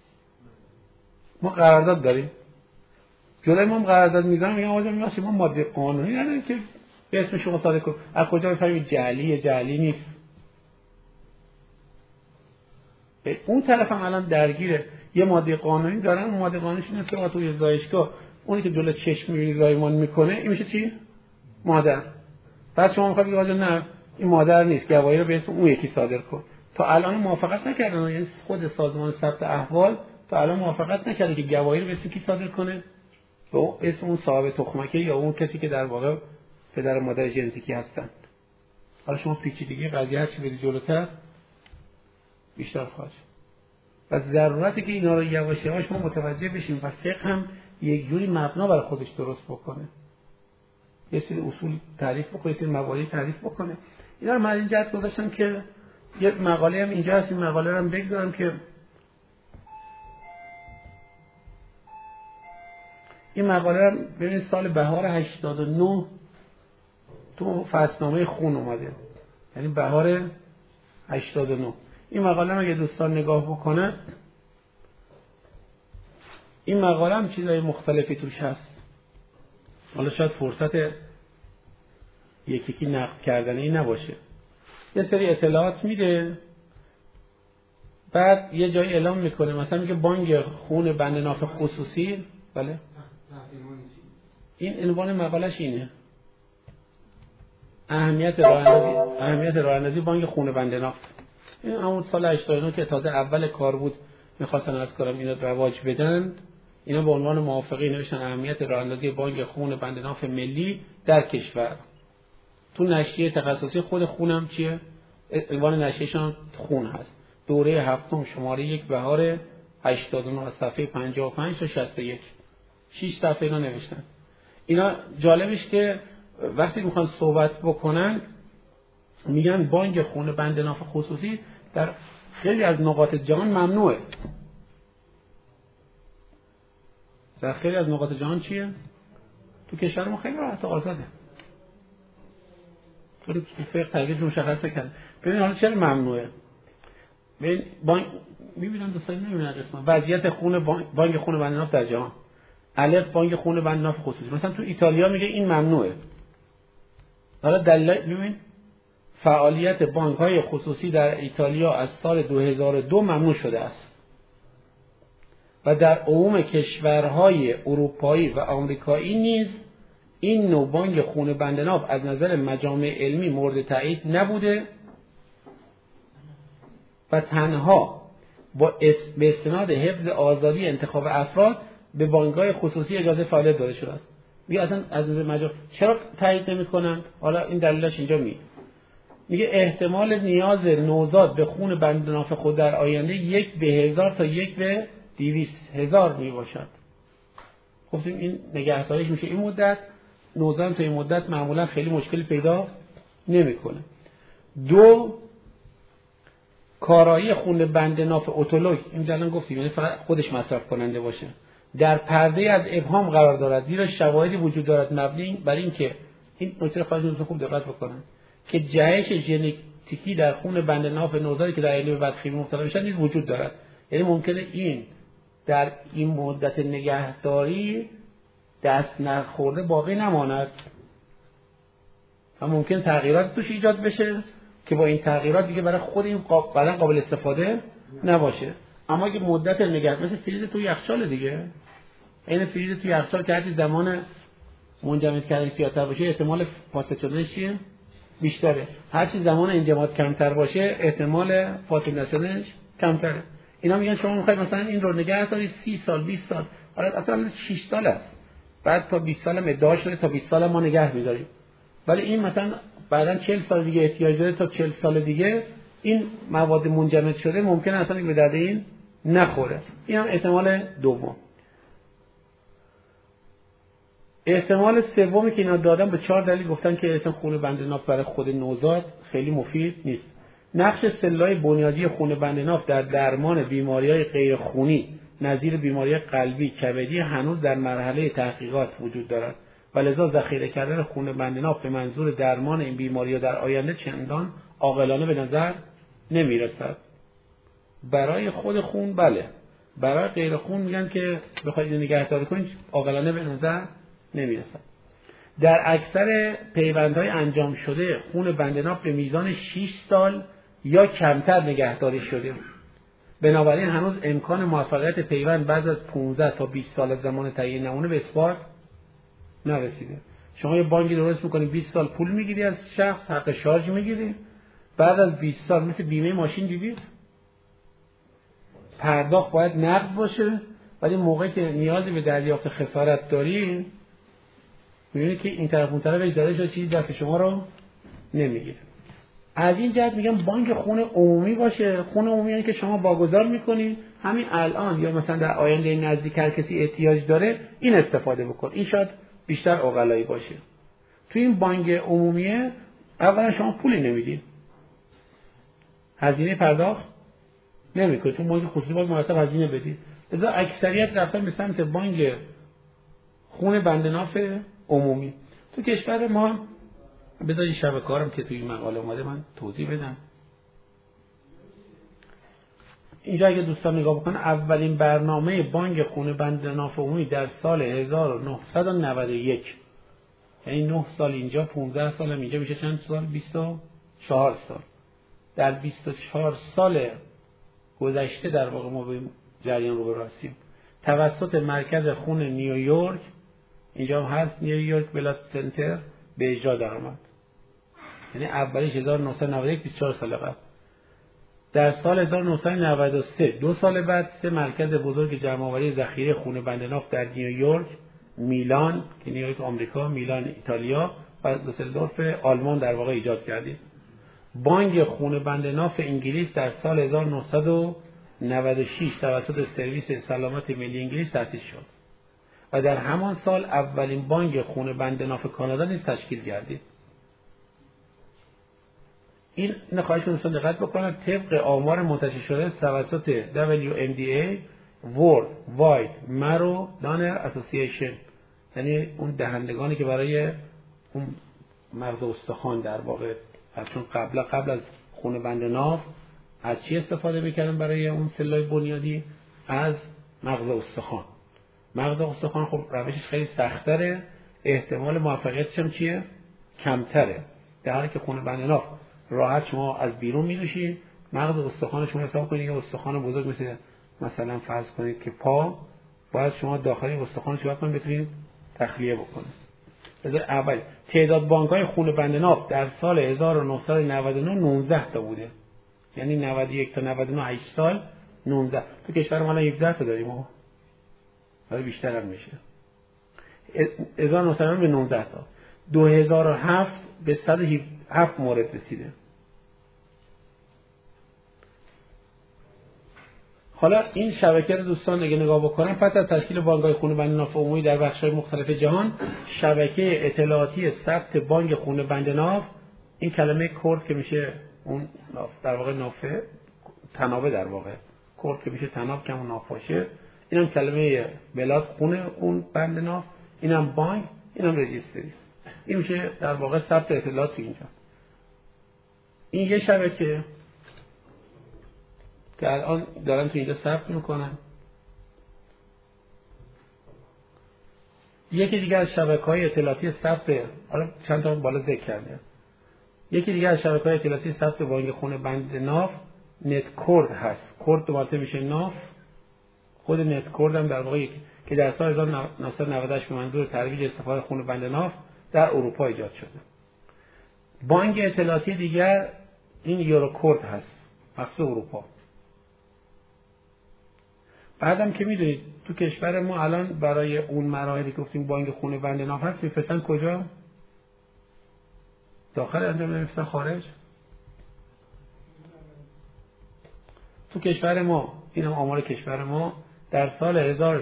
ما قرارداد داریم، جلوی ما قرارداد میذارم میگم آقا میگم ما ماده قانونی نداریم که به اسم شما صادر کنیم. از کجا بفهمیم جعلی نیست؟ اون طرف هم الان درگیره، یه ماده قانونی دارن، اون ماده قانونیش اینه که توی زایشگاه اونی که جلوی چشم میبینی زایمان میکنه این میشه چی؟ مادر. بعد شما میخواد بگید آقا نه این مادر نیست، گواهی رو به اسم اون یکی صادر کن. تا الان موافقت نکردن، یعنی خود سازمان ثبت احوال تا الان موافقت نکرده که گواهی رو به اسم کی صادر کنه؟ به اسم اون صاحب تخمکه یا اون کسی که در واقع پدر و مادر ژنتیکی هستند. حالا شما پیچیدگی قضیه هرچی بری جلوتر بیشتر خواهد شد. و ضرورتی که اینا رو یواش یواش ما متوجه بشیم و فقه هم یک جوری مبنا برای خودش درست بکنه، یه سری اصول تعریف بکنه، یه سری مبادی تعریف بکنه. اینا رو من این جهت گذاشتم که یه مقاله هم اینجا هست، این مقاله رو هم بگذارم که این مقاله رو ببینید سال بهار 89 تو فصلنامه خون اومده، یعنی بهار 89. این مقاله رو اگه دوستان نگاه بکنن این مقاله هم چیزای مختلفی توش هست. حالا شاید فرصت یکی نقد کردنی نباشه، یه سری اطلاعات میده بعد یه جایی اعلام میکنه، مثلا میگه بانک خون بند ناف خصوصی. بله این عنوان مقالش اینه، اهمیت راه اندازی بانک خون بند ناف. این همون سال 89 که تازه اول کار بود میخواستن از کارم اینا رواج بدن، اینا به عنوان موافقه نوشتن اهمیت راه اندازی بانک خون بند ناف ملی در کشور. تو نشریه تخصصی خود خونم چیه؟ عنوان نشریهشون خون هست، دوره هفتم شماره 1 بهار 89 از صفحه 55 تا 61 6 صفحه اینا نوشتن. اینا جالبش که وقتی میخوان صحبت بکنن میگن بانک خون بند ناف خصوصی در خیلی از نقاط جهان ممنوعه. در خیلی از نقاط جهان چیه؟ تو کشور ما خیلی راحت آزاده. تو فقه تغییر مشخص نکرده. ببین حالا چرا ممنوعه؟ ببین بانک میبینن دوستان نمیبینن اسم وضعیت خون بانک خون بند ناف در جهان. الف بانک خون بند ناف خصوصی. مثلا تو ایتالیا میگه این ممنوعه. حالا دلیل ببین فعالیت بانک‌های خصوصی در ایتالیا از سال 2002 ممنوع شده است و در عموم کشورهای اروپایی و آمریکایی نیز این نوع بانک خون بند ناف از نظر مجامع علمی مورد تایید نبوده و تنها به استناد حفظ آزادی انتخاب افراد به بانک‌های خصوصی اجازه فعالیت داده شده است. میگه اصلا از نظر مجامع چرا تایید نمی‌کنند؟ حالا این دلیلش اینجا میگه احتمال نیاز نوزاد به خون بند ناف خود در آینده 1 به 1000 تا 1 به 200,000 میباشد. گفتیم این نگهداریش میشه این مدت، نوزاد تا این مدت معمولا خیلی مشکلی پیدا نمیکنه. 2 کارایی خون بند ناف اتولوگ، این الان گفتیم یعنی فقط خودش مصرف کننده باشه، در پرده از ابهام قرار دارد، زیرا شواهدی وجود دارد مبنی بر این که این نکته خواهد خوب دقت بکنن که جهش ژنتیکی در خون بند ناف نوزادی که در آینده به بدخیمی مبتلا میشن نیز وجود دارد. یعنی ممکنه این در این مدت نگهداری دست نخورده باقی نماند و ممکن تغییرات توش ایجاد بشه که با این تغییرات دیگه برای خود این بدن قابل استفاده نباشه. اما اگه مدت نگهداری مثل فریز توی یخچال دیگه، این فریز توی یخچال که هرچی زمان منجمد کردنش زیادتر باشه احتمال فاسد شدنش چیه؟ بیشتره. هرچی زمان انجماد کمتر باشه احتمال فاسد نشدنش کمتره. اینا میگن شما میخواید مثلا این رو نگه دارید 30 سال 20 سال، حالا اصلا 6 سال است، بعد تا 20 سال هم ادعا شده تا 20 سال ما نگه می‌داریم، ولی این مثلا بعداً 40 سال دیگه احتیاج داره تا 40 سال دیگه این مواد منجمد شده ممکنه اصلا به درد این نخوره. این هم احتمال دوم. احتمال سومی که اینا دادن به 4 دلیل گفتن که اصلا خون بند ناف برای خود نوزاد خیلی مفید نیست. نقش سلولای بنیادی خون بند ناف در درمان بیماری‌های غیر خونی نظیر بیماری قلبی، کبدی هنوز در مرحله تحقیقات وجود دارد و لذا ذخیره کردن خون بند ناف به منظور درمان این بیماری‌ها در آینده چندان عاقلانه به نظر نمی‌رسد. برای خود خون بله، برای غیر خون میگن که بخواید نگهداری کنید عاقلانه به نظر نمی‌رسد. در اکثر پیوندهای انجام شده خون بند ناف به میزان 6 سال یا کمتر نگهداری شده. بنابراین هنوز امکان موفقیت پیوند بعد از 15 تا 20 سال از زمان تهیه نمونه به اثبات نرسیده. شما یه بانکی درست می‌کنید 20 سال پول می‌گیری از شخص، حق شارژ می‌گیری، بعد از 20 سال مثل بیمه ماشین دیدید پرداخت باید نقد باشه، ولی موقعی که نیازی به دریافت خسارت دارین می‌بینید که این طرف اون طرف اجازه شده چیزی دست شما رو نمیگیره. از این جهت میگم بانک خون عمومی باشه. خون عمومی یعنی که شما واگذار میکنید همین الان یا مثلا در آینده نزدیک هر کسی احتیاج داره این استفاده بکن. این شاید بیشتر عقلایی باشه. تو این بانک عمومیه اولا شما پولی نمیدید، هزینه پرداخت نمیکنید، چون بانک خصوصی باید مرتب هزینه بدید. لذا اکثریت رفتن به سمت بانک خون بند ناف عمومی. تو کشور ما بذاری شبکه‌هارم که توی این مقاله اومده من توضیح بدم. اینجا اگه دوستان نگاه بکنن اولین برنامه بانک خون بند ناف عمومی در سال 1991، یعنی 9 سال اینجا 15 سال هم اینجا میشه چند سال؟ 24 سال. در 24 سال گذشته در واقع ما به جریان رو برسیم توسط مرکز خون نیویورک، اینجا هم هست نیویورک بلاد سنتر، به اجرا درآمد. یعنی اولیش 1991 24 سال قبل. در سال 1993 2 سال بعد 3 مرکز بزرگ جمع‌آوری ذخیره خون بند ناف در نیویورک، میلان که نیویورک آمریکا، میلان ایتالیا و دوسلدورف آلمان در واقع ایجاد کردیم. بانک خون بند ناف انگلیس در سال 1996 توسط سرویس سلامت ملی انگلیس تأسیس شد و در همان سال اولین بانک خون بند ناف کانادا نیز تشکیل گردید. این نخواهش دوستان دقت بکنید طبق آمار منتشر شده توسط WMDA World Wide Marrow Donor Association، یعنی اون دهندگانی که برای اون مغز استخوان در واقع چون قبل از خون بند ناف از چی استفاده میکردن برای اون سلولای بنیادی؟ از مغز استخوان. مغز استخوان خب روشش خیلی سخت‌تره، احتمال موفقیتش هم چیه؟ کمتره. در حالی که خون بند ناف راحت شما از بیرون می‌نوشید، مغز استخوان شما حساب کنید یه استخوان بزرگ مثلا فرض کنید که پا، باید شما داخلی استخوان چیکار کنید بتونید تخلیه بکنید. اول تعداد بانک‌های خون بند ناف در سال 1999 19 تا بوده. یعنی 91 تا 99 8 سال 19. تو کشور ما الان 17 تا داریم ما. حالا بیشتر هم میشه. 1999 به 19 تا. 2007 به 107 مورد رسیده. حالا این شبکه رو دوستان اگه نگاه بکنن، پس از تشکیل بانک‌های خون بند ناف عمومی در بخش‌های مختلف جهان، شبکه اطلاعاتی ثبت بانک خون بند ناف، این کلمه کورد که میشه اون ناف در واقع نافه تنابه، در واقع کورد که میشه تناب که اون ناف باشه، اینم کلمه بلاد خون بند ناف، اینم بانک، اینم رجیستری. این میشه در واقع ثبت اطلاعات تو اینجا. این یه شبکه که الان دارن تو اینجا ثبت میکنن. یکی دیگه از شبکه‌های اطلاعاتی ثبت، حالا چند تا بالا ذکر کرده، یکی دیگه از شبکه‌های اطلاعاتی ثبت بانک خون بند ناف نت کورد هست. کورد دو مرتبه میشه ناف. خود نت کورد هم در واقع که در سال 1998 به منظور ترویج استفاده خون بند ناف در اروپا ایجاد شده. بانک اطلاعاتی دیگر این یورو کورد هست، مخصوص اروپا. بعدم که میدونید تو کشور ما الان برای اون مراحلی که گفتیم بانک خون بند ناف هست میفرستن کجا؟ داخل انجام نمیفرستن خارج؟ تو کشور ما، اینم آمار کشور ما، در سال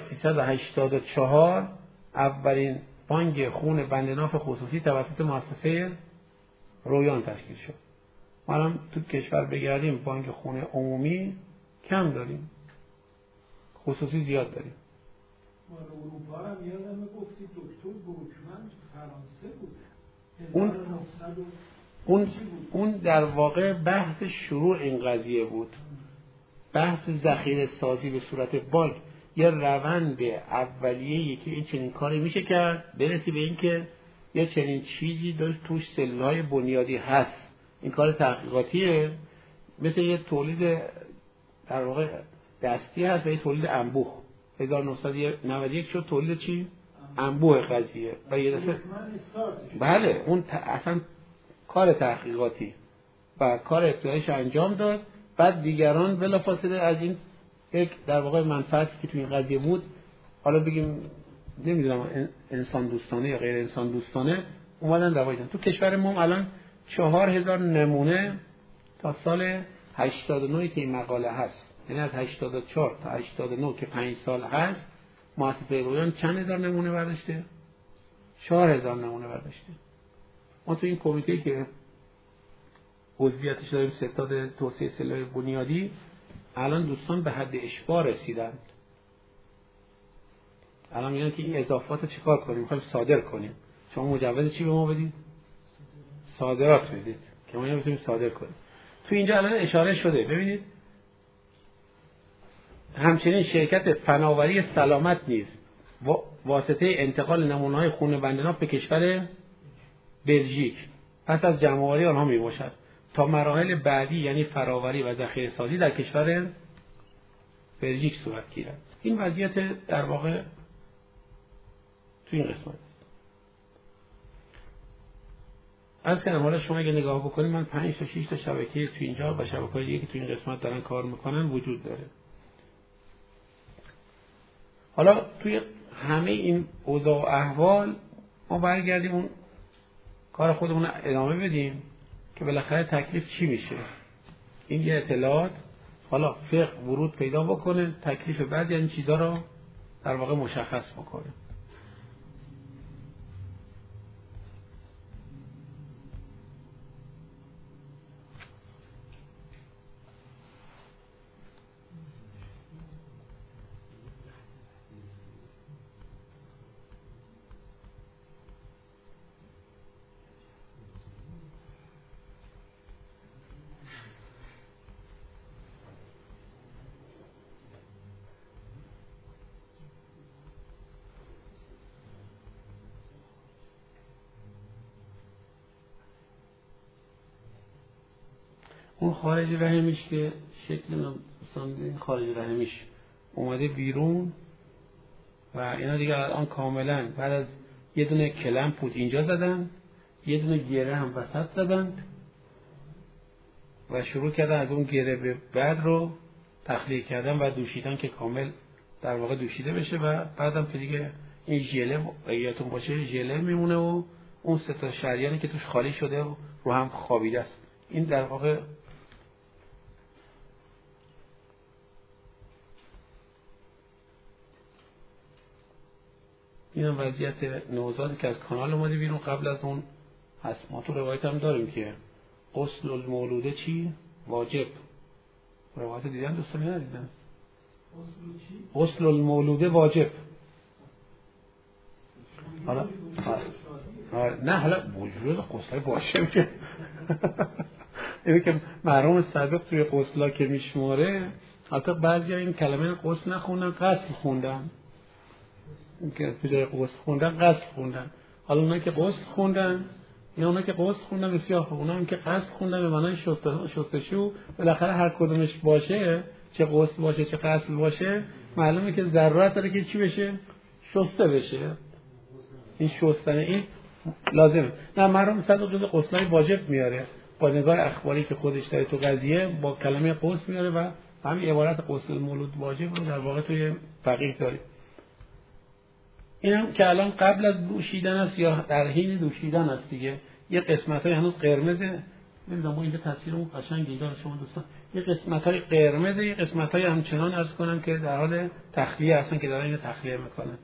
1384 اولین بانک خون بند ناف خصوصی توسط مؤسسه رویان تشکیل شد. ما الان تو کشور بگردیم بانک خون عمومی کم داریم، خصوصی زیاد داریم. مال اروپا هم یادمه گفتی دکتر بروکمن فرانسه بود. اون در واقع بحث شروع این قضیه بود. بحث ذخیره سازی به صورت بانک یه روند اولیه‌ای که این چنین کاری میشه کرد، برسی به این که یه چنین چیزی داشت توش سلول‌های بنیادی هست. این کار تحقیقاتیه، مثل یه تولید در واقع دستی هست و یه تولید انبوه. 1991 شد تولید چی؟ انبوه قضیه. و یه دفعه بله اون اصلا کار تحقیقاتی و کار ابتداییش انجام داد. بعد دیگران بلافاصله از این یک در واقع منفعتی که توی این قضیه بود، حالا بگیم نمیدونم انسان دوستانه یا غیر انسان دوستانه، اومدن روایدن. تو کشور ما الان 4000 نمونه تا سال 89 که این مقاله هست، یعنی از 84 تا 89 که 5 سال هست، مؤسسه رویان چند هزار نمونه برداشته؟ 4000 نمونه برداشته. ما تو این کمیته که عضویتش داریم، ستاد توسعه سلول بنیادی، الان دوستان به حد اشباع رسیدند. الان میگن که این اضافات رو چیکار کنیم؟ میخوایم صادر کنیم. شما مجوز چی به ما بدید؟ صادرات بدید که ما اینو بتونیم صادر کنیم. تو اینجا الان اشاره شده، ببینید همچنین شرکت فناوری سلامت نیز واسطه انتقال نمونه‌های خون بند ناف به کشور بلژیک پس از جمع‌آوری آنها میباشد تا مراحل بعدی یعنی فراوری و ذخیره سازی در کشور بلژیک صورت گیرد. این وضعیت در واقع تو این قسمت است. از کنم حالا شما اگه نگاه بکنید، من 5 تا 6 تا شبکه تو اینجا و شبکه‌های دیگه که تو این قسمت دارن کار میکنن وجود داره. حالا توی همه این اوضاع و احوال ما برگردیم اون کار خودمون رو ادامه بدیم که بالاخره تکلیف چی میشه. این یه اطلاعات حالا فقه ورود پیدا بکنه، تکلیف بعد یعنی چیزا رو در واقع مشخص بکنه. اون خارج رحمیش که شکل خارج رحمیش اومده بیرون و اینا دیگه الان کاملا بعد از یه دونه کلم بود اینجا زدن، یه دونه گره هم وسط زدن و شروع کردن از اون گره به بعد رو تخلیه کردن و دوشیدن که کامل در واقع دوشیده بشه و بعدم که دیگه این ژله یادتون باشه ژله میمونه و اون سه تا شریانی که توش خالی شده و رو هم خوابیده است. این در واقع اینم وضعیت نوزادی که از کانال اومده بیرون. قبل از اون هست ما تو روایت هم داریم که غسل المولوده چی؟ واجب. روایت دیدن دوستان ندیدن؟ غسل المولوده واجب. حالا نه حالا وجود غسل باشه که اینه که مرحوم صدوق توی غسلا که میشماره، حتی بعضی این کلمه غسل نخوندن، غسل خوندن. که به جای غسل خوندن غسل خوندن. حالا اونایی که غسل خوندن یا اونایی که غسل خوندن بسیار خوب، اونایی که غسل خوندن به معنای شستشو، بالاخره هر کدومش باشه، چه غسل باشه چه غسل باشه، معلومه که ضرورت داره که چی بشه؟ شسته بشه. این شستن این لازمه. نه مرحوم صدوق جز غسلای واجب میاره، با نگاه اخباری که خودش داره تو قضیه با کلمه غسل میاره و همین عبارت غسل المولود واجب رو در واقع توی فقیه داره. اینم که الان قبل از دوشیدن است یا در حین دوشیدن است دیگه. یه قسمت‌های هنوز قرمزه، نمیدونم ما اینجا تصویرمون قشنگه داره شما دوستان. یه قسمت‌های قرمزه، یه قسمت‌های همچنان عرض کنم که در حال تخلیه هستن که دارن اینو تخلیه میکنن.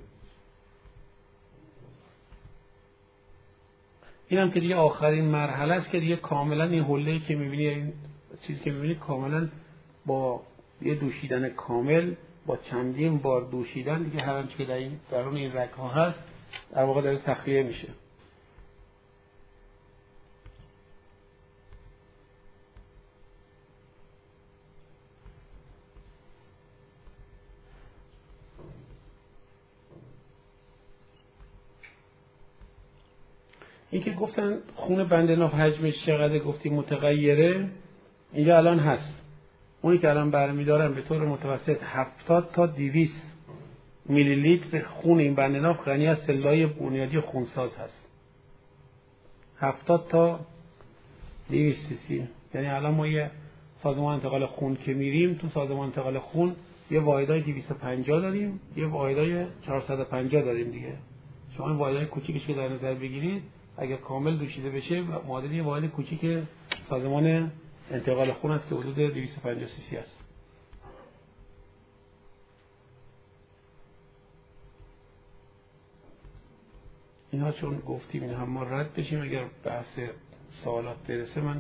اینم که دیگه آخرین مرحله است که دیگه کاملا این حله‌ای که می‌بینی، این چیزی که می‌بینی کاملا با یه دوشیدن کامل، با چندین بار دوشیدن دیگه هر آنچه که در این درون این رگ‌ها هست در واقع داره تخلیه میشه. این که گفتن خون بند ناف حجمش چقدر، گفتیم متغیره، اینجا الان هست. اونی که الان برمی‌دارن به طور متوسط 70 تا 200 میلی لیتر خون این بند ناف غنی از سلولای بنیادی خونساز هست. 70 تا 200 سی سی. یعنی الان ما یه سازمان انتقال خون که میریم، تو سازمان انتقال خون یه واحدای 250 داریم، یه واحدای 450 داریم دیگه. شما این واحدای کوچیکش که در نظر بگیرید، اگر کامل دوشیده بشه معادل یه واحد کوچیک سازمان انتقال خون است که حدود 250 سی سی است. اینها چون گفتیم این هم ما رد بشیم، اگر بحث سوالات برسه من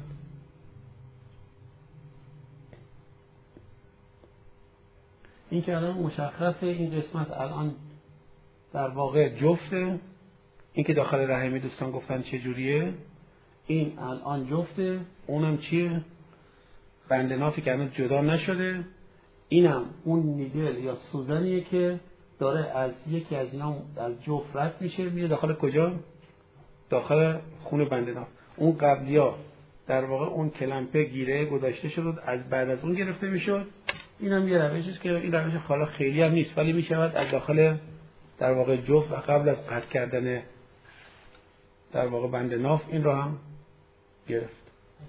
این که الان مشخصه این قسمت الان در واقع جفته. این که داخل رحمی دوستان گفتن چجوریه، این الان جفته، اونم چیه؟ بند نافی که الان جدا نشده. اینم اون نیدل یا سوزنیه که داره از یکی از اینا از جفت رد میشه، میره داخل کجا؟ داخل خون بند ناف. اون قبلیا در واقع اون کلمپه گیره گذاشته شد، از بعد از اون گرفته میشد. اینم یه روشیه که این روش حالا خیلی هم نیست، ولی میشود از داخل در واقع جفت و قبل از قطع کردن در واقع بند ناف این رو هم گرفت.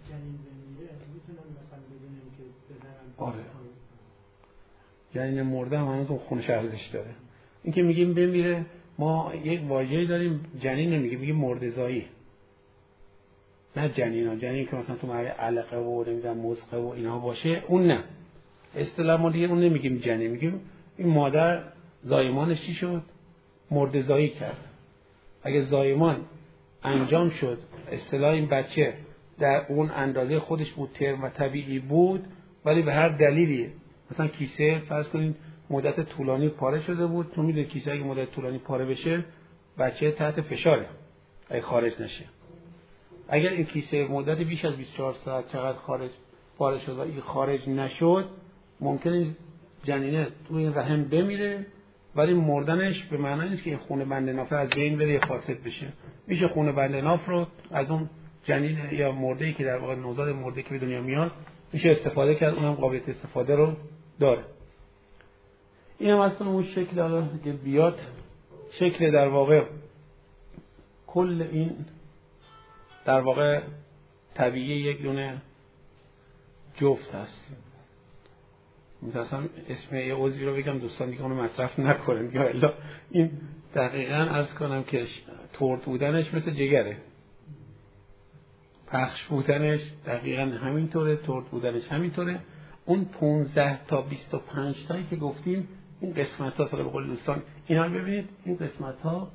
آره. جنین مرده هم هنوز اون خونش ارزش داره. این که میگیم بمیره، ما یک واژه‌ای داریم جنین نمیگیم، میگیم مرده‌زایی. نه جنین که مثلا تو مرحله علقه و نمیدونم مزقه و اینها باشه، اون نه. اصطلاح ما دیگه اون نمیگیم جنین، میگیم این مادر زایمانش چی شد؟ مرده‌زایی کرد. اگه زایمان انجام شد، اصطلاح این بچه در اون اندازه خودش بود، ترم و طبیعی بود، ولی به هر دلیلی مثلا کیسه فرض کنین مدت طولانی پاره شده بود، تو میدونید کیسه اگه مدت طولانی پاره بشه بچه تحت فشاره اگه خارج نشه. اگر این کیسه مدت بیش از 24 ساعت چقدر پاره شد و این خارج نشد، ممکنه جنینه تو این رحم بمیره، ولی مردنش به معنی نیست که این خون بند ناف از بین بره یا فاسد بشه. میشه خون بند ناف رو از اون جنین یا مرده‌ای که در واقع نوزاد مرده که به دنیا میاد میشه استفاده کرد، اونم قابلیت استفاده رو داره. این هم اصلا اون شکل که بیاد، شکل در واقع کل این در واقع طبیعی یک دونه جفت هست. مثلا اسم یه عضوی رو بگم دوستان دیگه اونو مصرف نکنن، یا الا این دقیقاً عرض کنم که ترد بودنش مثل جگره، پخش بودنش دقیقاً همینطوره، ترد بودنش همینطوره. اون 15 تا 25 تایی که گفتیم این قسمت ها، به قول دوستان اینا رو ببینید، این قسمت ها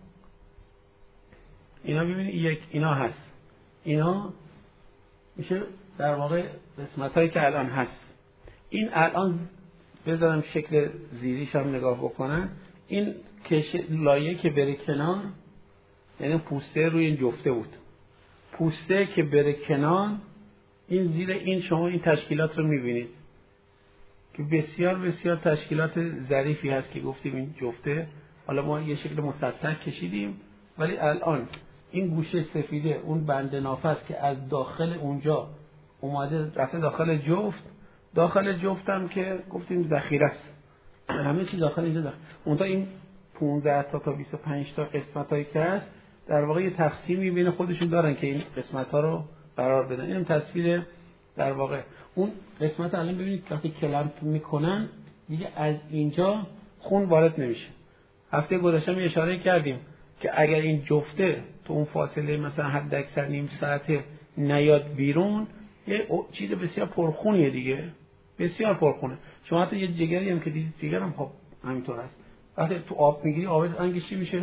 اینا ببینید اینا هست، اینا میشه در واقع قسمت هایی که الان هست. این الان بذارم شکل زیریش هم نگاه بکنن، این لایه که بره کنار یعنی پوسته روی این جفته بود، پوسته که بره کنار این زیر این شما این تشکیلات رو میبینید که بسیار بسیار تشکیلات ظریفی هست که گفتیم این جفته. حالا ما یه شکل مسطح کشیدیم ولی الان این گوشه سفیده اون بند نافذ که از داخل اونجا اومده رفته داخل جفت، داخل جفتم که گفتیم ذخیره است، همه چیز داخل اینجا داخل. اونتا این 15 تا 25 تا قسمتایی که هست در واقع یه تقسیمی بین خودشون دارن که این قسمت‌ها رو قرار بدن. اینم تصویر در واقع اون قسمت. الان ببینید وقتی کلمپ میکنن دیگه از اینجا خون وارد نمیشه. هفته گذشته می اشاره کردیم که اگر این جفته تو اون فاصله مثلا حد اکثر نیم ساعت نیاد بیرون، یه چیز بسیار پرخونیه دیگه، بسیار پرخونه. شما حتی یه جگری هم که دیدید، جگر هم خب همینطور است، وقتی تو آب میگیری آب رنگش چی میشه؟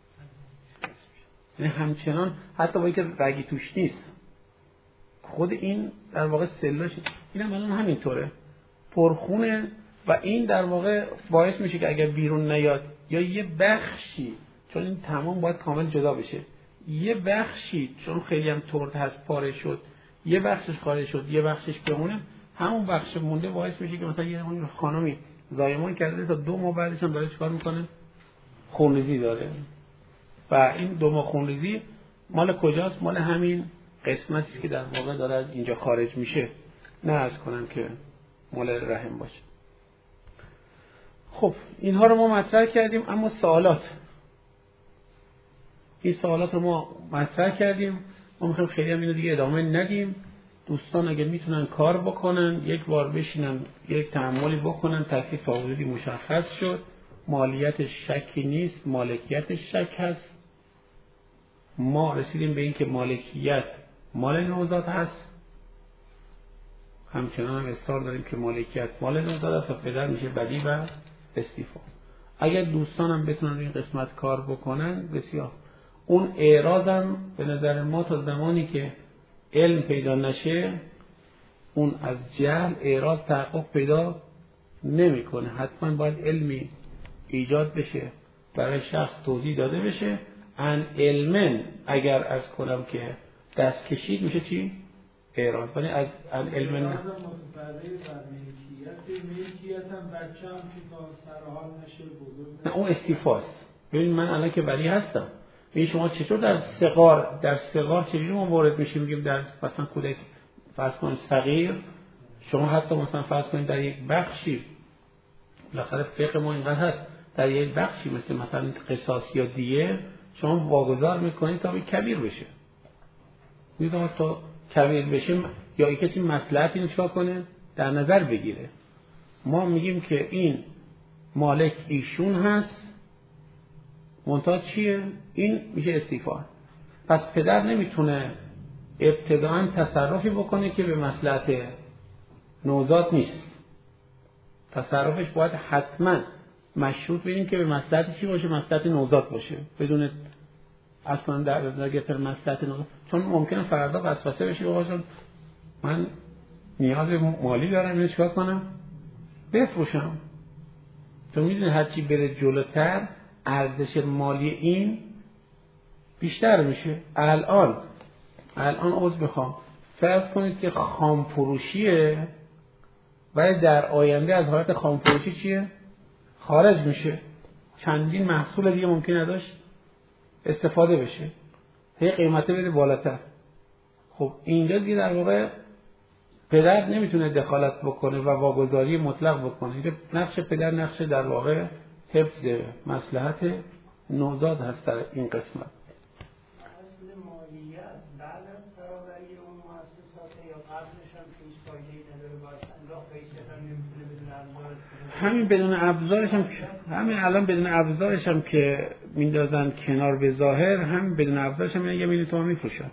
یعنی همچنان حتی با اینکه رگی توش نیست، خود این در واقع سلاش اینم الان همینطوره پرخونه و این در واقع باعث میشه که اگر بیرون نیاد یا یه بخشی، چون این تمام باید کامل جدا بشه، یه بخشی چون خیلی هم ترد هست پاره شد، یه بخشش خارج شد یه بخشش بمونه، همون بخش مونده باعث میشه که مثلا یه خانمی زایمان کرده تا 2 ماه بعدش هم داره چیکار میکنه؟ خونریزی داره. و این 2 ماه خونریزی مال کجاست؟ مال همین قسمتی است که در واقع داره از اینجا خارج میشه، نه از کنم که مال رحم باشه. خب اینها رو ما مطرح کردیم، اما این سوالات رو ما مطرح کردیم، ما میخوایم خیلی هم اینو دیگه ادامه ندیم. دوستان اگه میتونن کار بکنن، یک بار بشینن یک تأملی بکنن، تکلیف تا حدودی مشخص شد، مالیت شکی نیست، مالکیت شک هست. ما رسیدیم به این که مالکیت مال نوزاد هست، همچنان هم اصرار داریم که مالکیت مال نوزاد هست و پدر میشه بدی و استیفا. اگر دوستانم بتونن این قسمت کار بکنن بسیار. اون اعراضم به نظر ما تا زمانی که علم پیدا نشه، اون از جهل اعراض تحقق پیدا نمیکنه. حتما باید علمی ایجاد بشه، برای شخص توضیح داده بشه. ان علمن اگر از کنم که دست کشید میشه چی؟ اعراض. ولی از ان علمن متفرعه بر ملکیت هم بچه هم که تا سرحال نشه بزرگ نه، اون استیفاست. ببین من الان که ولی هستم، ببین شما چطور در صغار چجوری ما وارد میشیم؟ میگیم در مثلا کودک فرض کنید صغیر، شما حتی مثلا فرض کنید در یک بخشی، بالاخره فقه ما اینقدر هست، در یک بخشی مثلا قصاص یا دیه شما واگذار میکنید تا کبیر بشه. میگم تا کبیر بشه یا یک کسی مصلحتی نشون کنه در نظر بگیره. ما میگیم که این مالک ایشون هست، منتها چیه؟ این میشه استیفا. پس پدر نمیتونه ابتداً تصرفی بکنه که به مصلحت نوزاد نیست. تصرفش باید حتما مشروط ببینیم که به مصلحت چی باشه؟ مصلحت نوزاد باشه، بدون اصلا در نظر گرفتن مصلحت نوزاد. چون ممکنه فردا وسوسه بشه بابا من نیاز مالی دارم، اینو چیکار کنم؟ بفروشم. تو میدونی هرچی بره جلوتر ارزش مالی این بیشتر میشه. الان عذر بخوام، فرض کنید که خام فروشیه ولی در آینده از حالت خام فروشی چیه؟ خارج میشه. چندین محصول دیگه ممکن نداشت استفاده بشه، هی قیمته بره بالاتر. خب اینجا دیگه در واقع پدر نمیتونه دخالت بکنه و واگذاری مطلق بکنه. اینجا نقش پدر نقش در واقع حفظ مصلحت نوزاد هست در این قسمت. همین بدون ابزارش هم همین الان بدون ابزارش هم که میندازن کنار به ظاهر، همین بدون ابزارش هم میگه میلی تومن میفروشن.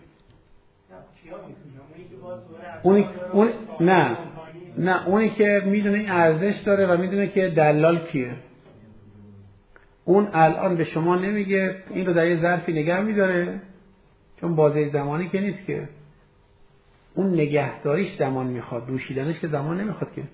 نه اونی که میدونه این ارزش داره و میدونه که دلال کیه. اون الان به شما نمیگه، این رو در یه ظرفی نگه میداره، چون بازه زمانی که نیست که. اون نگهداریش زمان میخواد، دوشیدنش که زمان نمیخواد که.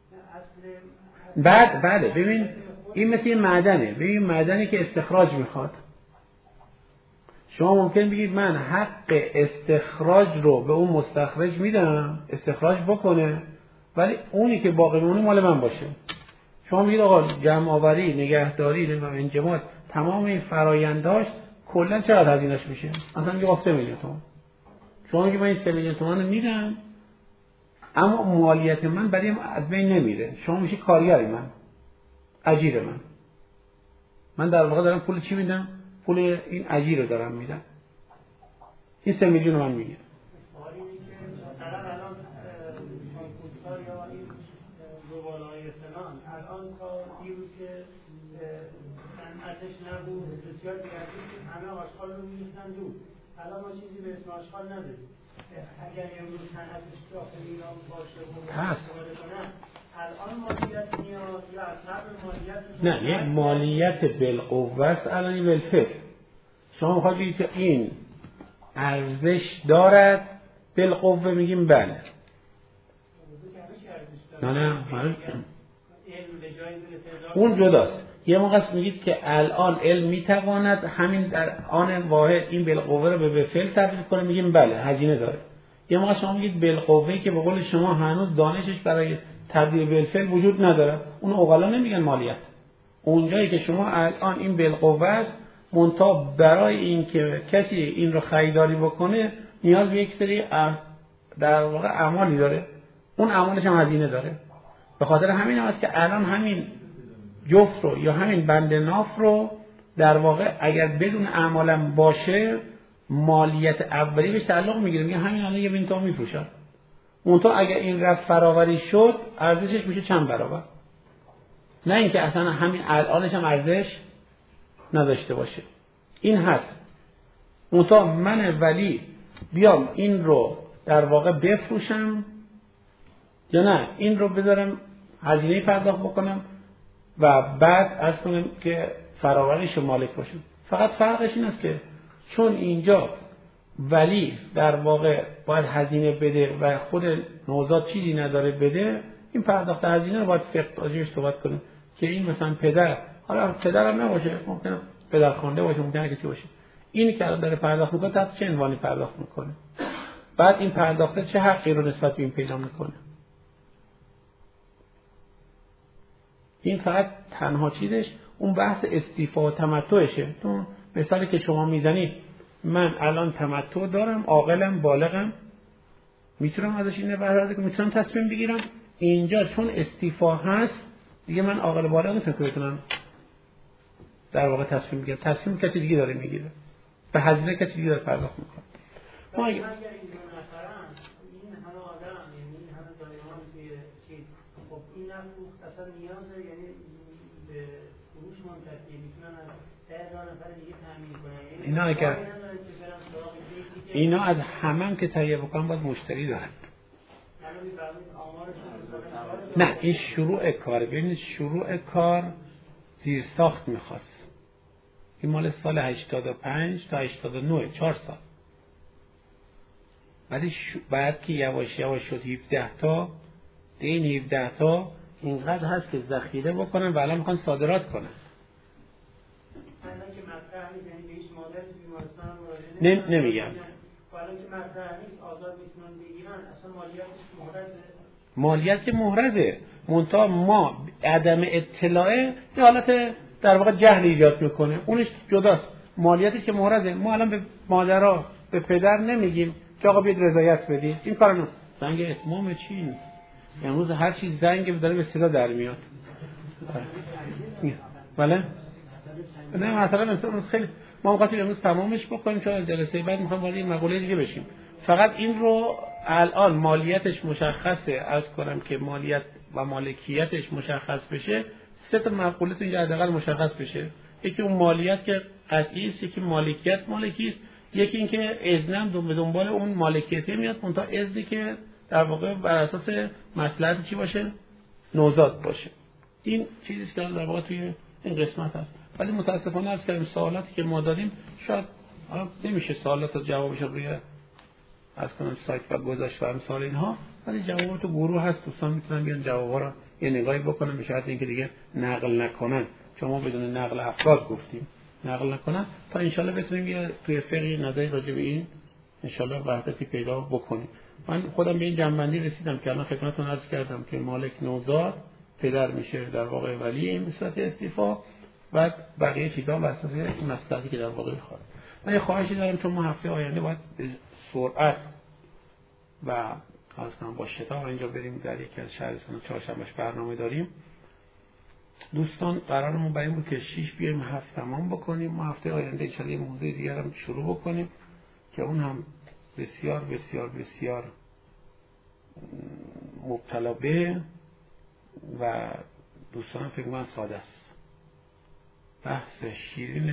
بله ببین این مثل این معدنه. ببین معدنی که استخراج میخواد. شما ممکن بگید من حق استخراج رو به اون مستخرج میدم استخراج بکنه، ولی اونی که باقی مونه مال من باشه. شما میگید آقا جمع آوری، نگهداری، انجماد، تمام این فرآینداش کلا چقدر هزینه‌اش میشه؟ مثلا میگه 3 میلیون تومان. شما میگید من این 3 میلیون تومان رو میدم، اما مالیت من برای از بین نمیره. شما میشه کارگر من، اجیر من در واقع دارم پول چی میدم؟ پول این اجیر رو دارم میدم. این 3 میلیون رو من میگیرم. الان تا دیروز که صنعتش نبود بسیار دیگرگی که همه آشغال رو میریختن دور. الان ما چیزی به اسم آشغال نداریم. اگر امروز صنعتش داخل ایران باشه و استفاده کنن، الان مالیت میاد یا از قبل مالیت؟ نه یه مالیت بالقوه است. الان این بالفعل شما میخواد بگید که این ارزش دارد، بالقوه میگیم بله. نه اون جداست. یه موقع میگید که الان علم میتواند همین در آن واحد این بالقوه رو به فعل تبدیل کنه، میگیم بله هزینه داره. یه موقع شما میگید بالقوه‌ای که به قول شما هنوز دانشش برای تبدیل بالفعل وجود نداره، اون عقلا نمیگن مالیت. اونجایی که شما الان این بالقوه است، منتها برای این که کسی این رو خریداری بکنه نیاز به یک سری در واقع اعمالی داره، اون اعمالش هم هزینه داره. به خاطر همین است که الان همین جفت رو یا همین بند ناف رو در واقع اگر بدون اعمالم باشه مالیت اولی بهش تعلق میگیره، میگه همین الان یه بنتو میفروشن. اونطور اگر این رفت فراوری شد ارزشش میشه چند برابر. نه اینکه اصلا همین الانش هم ارزش نداشته باشه. این هست. اونطور من ولی بیام این رو در واقع بفروشم یا نه این رو بذارم هزینه پرداخت بکنم و بعد از کنم که فراوریش مالک باشم. فقط فرقش این است که چون اینجا ولی در واقع باید هزینه بده و خود نوزاد چیزی نداره بده، این پرداخت هزینه رو باید فقط صحبت کنیم که این مثلا پدر، حالا پدرم نباشه، ممکنه پدر خوانده باشه، ممکنه کسی باشه، اینی که داره پرداخت میکنه تحت چه عنوانی پرداخت میکنه، بعد این پرداخته چه حقی رو نسبت به این پیدا میکنه. این فقط تنها چیزش اون بحث استیفا و تمتعشه. تو مثالی که شما میزنید من الان تمتع دارم، عاقلم، بالغم، میتونم ازش این بهره کنم، میتونم تصمیم بگیرم. اینجا چون استیفا هست دیگه من عاقل بالغ نیستم که بتونم در واقع تصمیم بگیرم. تصمیم کسی دیگه داره میگیره، به هزینه کسی دیگه داره پرداخت میکنه. ما اگر این دو نفرن، این همه آدم، یعنی این همه ظالمان توی چیز، خب این نفوخت اصلا نیاز داره، یعنی به فروش منتقی میتونن از 10,000 نفر دیگه تامین کنن. اینا اگر اینا از همه که تهیه بکنن باید مشتری دارن. نه این شروع کار، ببینید شروع کار زیر ساخت میخواست. این مال سال 85 تا 89 4 سال. ولی بعد که یواش یواش شد 17 تا، این 17 تا اینقدر هست که ذخیره بکنن و الان میخوان صادرات کنن. نمیگم. مالیت که محرزه. منتها ما عدم اطلاعه یه حالت در واقع جهل ایجاد میکنه. اونش جداست. مالیتش که محرزه. ما الان به مادرها به پدر نمیگیم که آقا بیاد رضایت بدید. این کارو زنگ اتمام چی؟ امروز هر چیز زنگ داره به صدا در میاد. بله؟ نه مثلا خیلی ما می‌خواستیم امروز تمامش بکنیم چون جلسه بعد می‌خوام وارد این مقوله دیگه بشیم. فقط این رو الان مالیتش مشخصه، عرض کنم که مالیت و مالکیتش مشخص بشه، 3 تا مقوله تو اینجا حداقل مشخص بشه. یکی اون مالیت که قطعی است، یکی مالکیت مالکی است، یکی اینکه اذن به دنبال اون مالکیت میاد، اون تا اذنی که در واقع بر اساس مصلحت چی باشه؟ نوزاد باشه. این چیزی که در واقع توی این قسمت هست. ولی متاسفانه از کردیم سوالاتی که ما داریم شاید نمیشه سوالات و جوابش روی از کنم سایت و گذاشت و امثال اینها، ولی جواب تو گروه هست، دوستان میتونن بیان جوابا رو یه نگاهی بکنن، به شرط اینکه دیگه نقل نکنن، چون ما بدون نقل افراد گفتیم نقل نکنن، تا انشالله بتونیم یه توی فقهی نظری راجع به این انشالله وحدتی پیدا بکنیم. من خودم به این جنبندی رسیدم که الان خدمتتون عرض کردم که مالک نوزاد پدر میشه در واقع ولی این به صورت استیفا، بعد بقیه چیزا بر اساس این مصلحتی که در واقع میخواد. من یه خواهشی دارم، چون ما هفته آینده باید سرعت و از کنم با شتاب اینجا بریم در یکی از شهرستان چهارشنبهش برنامه داریم. دوستان قرارمون برای این بود که 6 بیایم 7 تمام بکنیم. ما هفته آینده ان شاءالله موضوع دیگه هم شروع بکنیم که اون هم بسیار بسیار بسیار مبتلا به و دوستان فکر من ساده است. بحث شیرین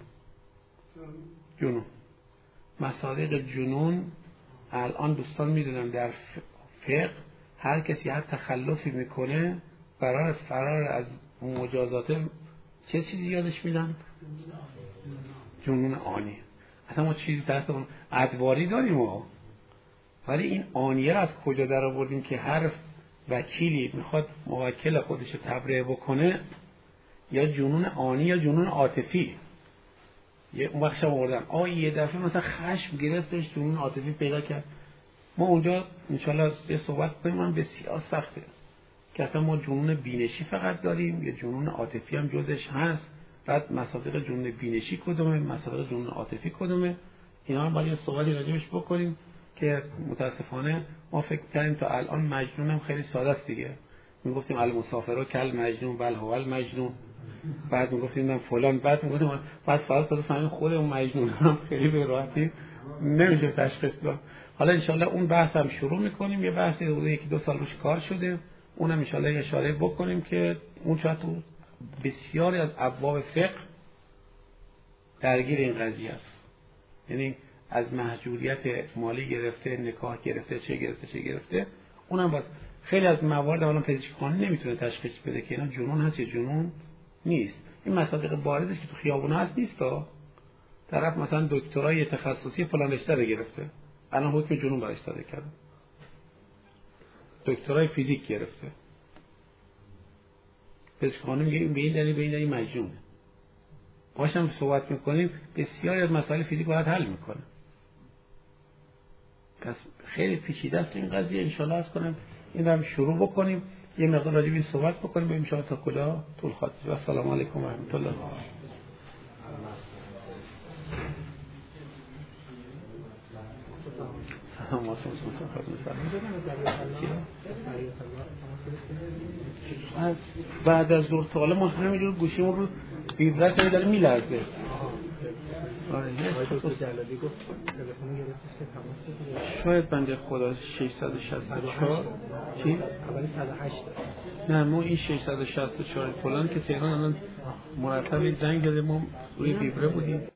جنون مصادیق جنون. الان دوستان میدونن در فقه هر کسی هر تخلفی میکنه برای فرار از مجازات چه چیزی یادش میدن؟ جنون آنی. اصلا ما چیزی تحت اون ادواری داریم ولی این آنیه را از کجا در آوردیم که هر وکیلی میخواد موکل خودش رو تبرئه بکنه یا جنون آنی یا جنون عاطفی. یه اون وقت آوردن یه دفعه مثلا خشم گرفتش جنون عاطفی پیدا کرد. ما اونجا انشالله یه صحبت کنیم، من بسیار سخته که اصلا ما جنون بینشی فقط داریم یا جنون عاطفی هم جزش هست، بعد مصادیق جنون بینشی کدومه، مصادیق جنون عاطفی کدومه، اینا هم باید یه صحبتی راجبش بکنیم که متاسفانه ما فکر کردیم تا الان مجنون هم خیلی ساده است دیگه. میگفتیم المسافر کل مجنون بل هو المجنون، بعد میگفتیم فلان، بعد میگفتیم بعد فقط تا فهمیم خود اون مجنون هم خیلی به راحتی نمیشه تشخیص داد. حالا انشالله اون بحث هم شروع میکنیم، یه بحثی حدود 1-2 سال روش کار شده، اونم انشالله اشاره بکنیم که اون چقدر تو بسیاری از ابواب فقه درگیر این قضیه است. یعنی از محجوریت مالی گرفته، نکاح گرفته، چه گرفته، اونم باز خیلی از موارد الان پزشکخانه نمیتونه تشخیص بده که اینا جنون هست یا جنون نیست. این مصادیق بارزی که تو خیابونا هست نیست تا طرف مثلا دکترای تخصصی فلان رشته رو گرفته، الان حکم جنون براش صادر کرده، دکترای فیزیک گرفته، پزشکخانه میگه به این دلیل مجنونه. باشم صحبت میکنیم بسیاری از مسائل فیزیک باید حل میکنه. پس خیلی پیچیده است این قضیه. انشالله از کنم این رو شروع بکنیم، یه مقدار راجع به این صحبت بکنیم، ببینیم انشالله تا کجا طول خواهد کشید. السلام علیکم و رحمت الله. بعد از ظهر تا حالا ما همینجور گوشیمون رو ویبرات داره میلرزه. شاید بنده خدا 664 چی؟ اولی 108 نه ما این 664 فلان که تهران الان مرتب زنگ زده، ما روی ویبره بودیم.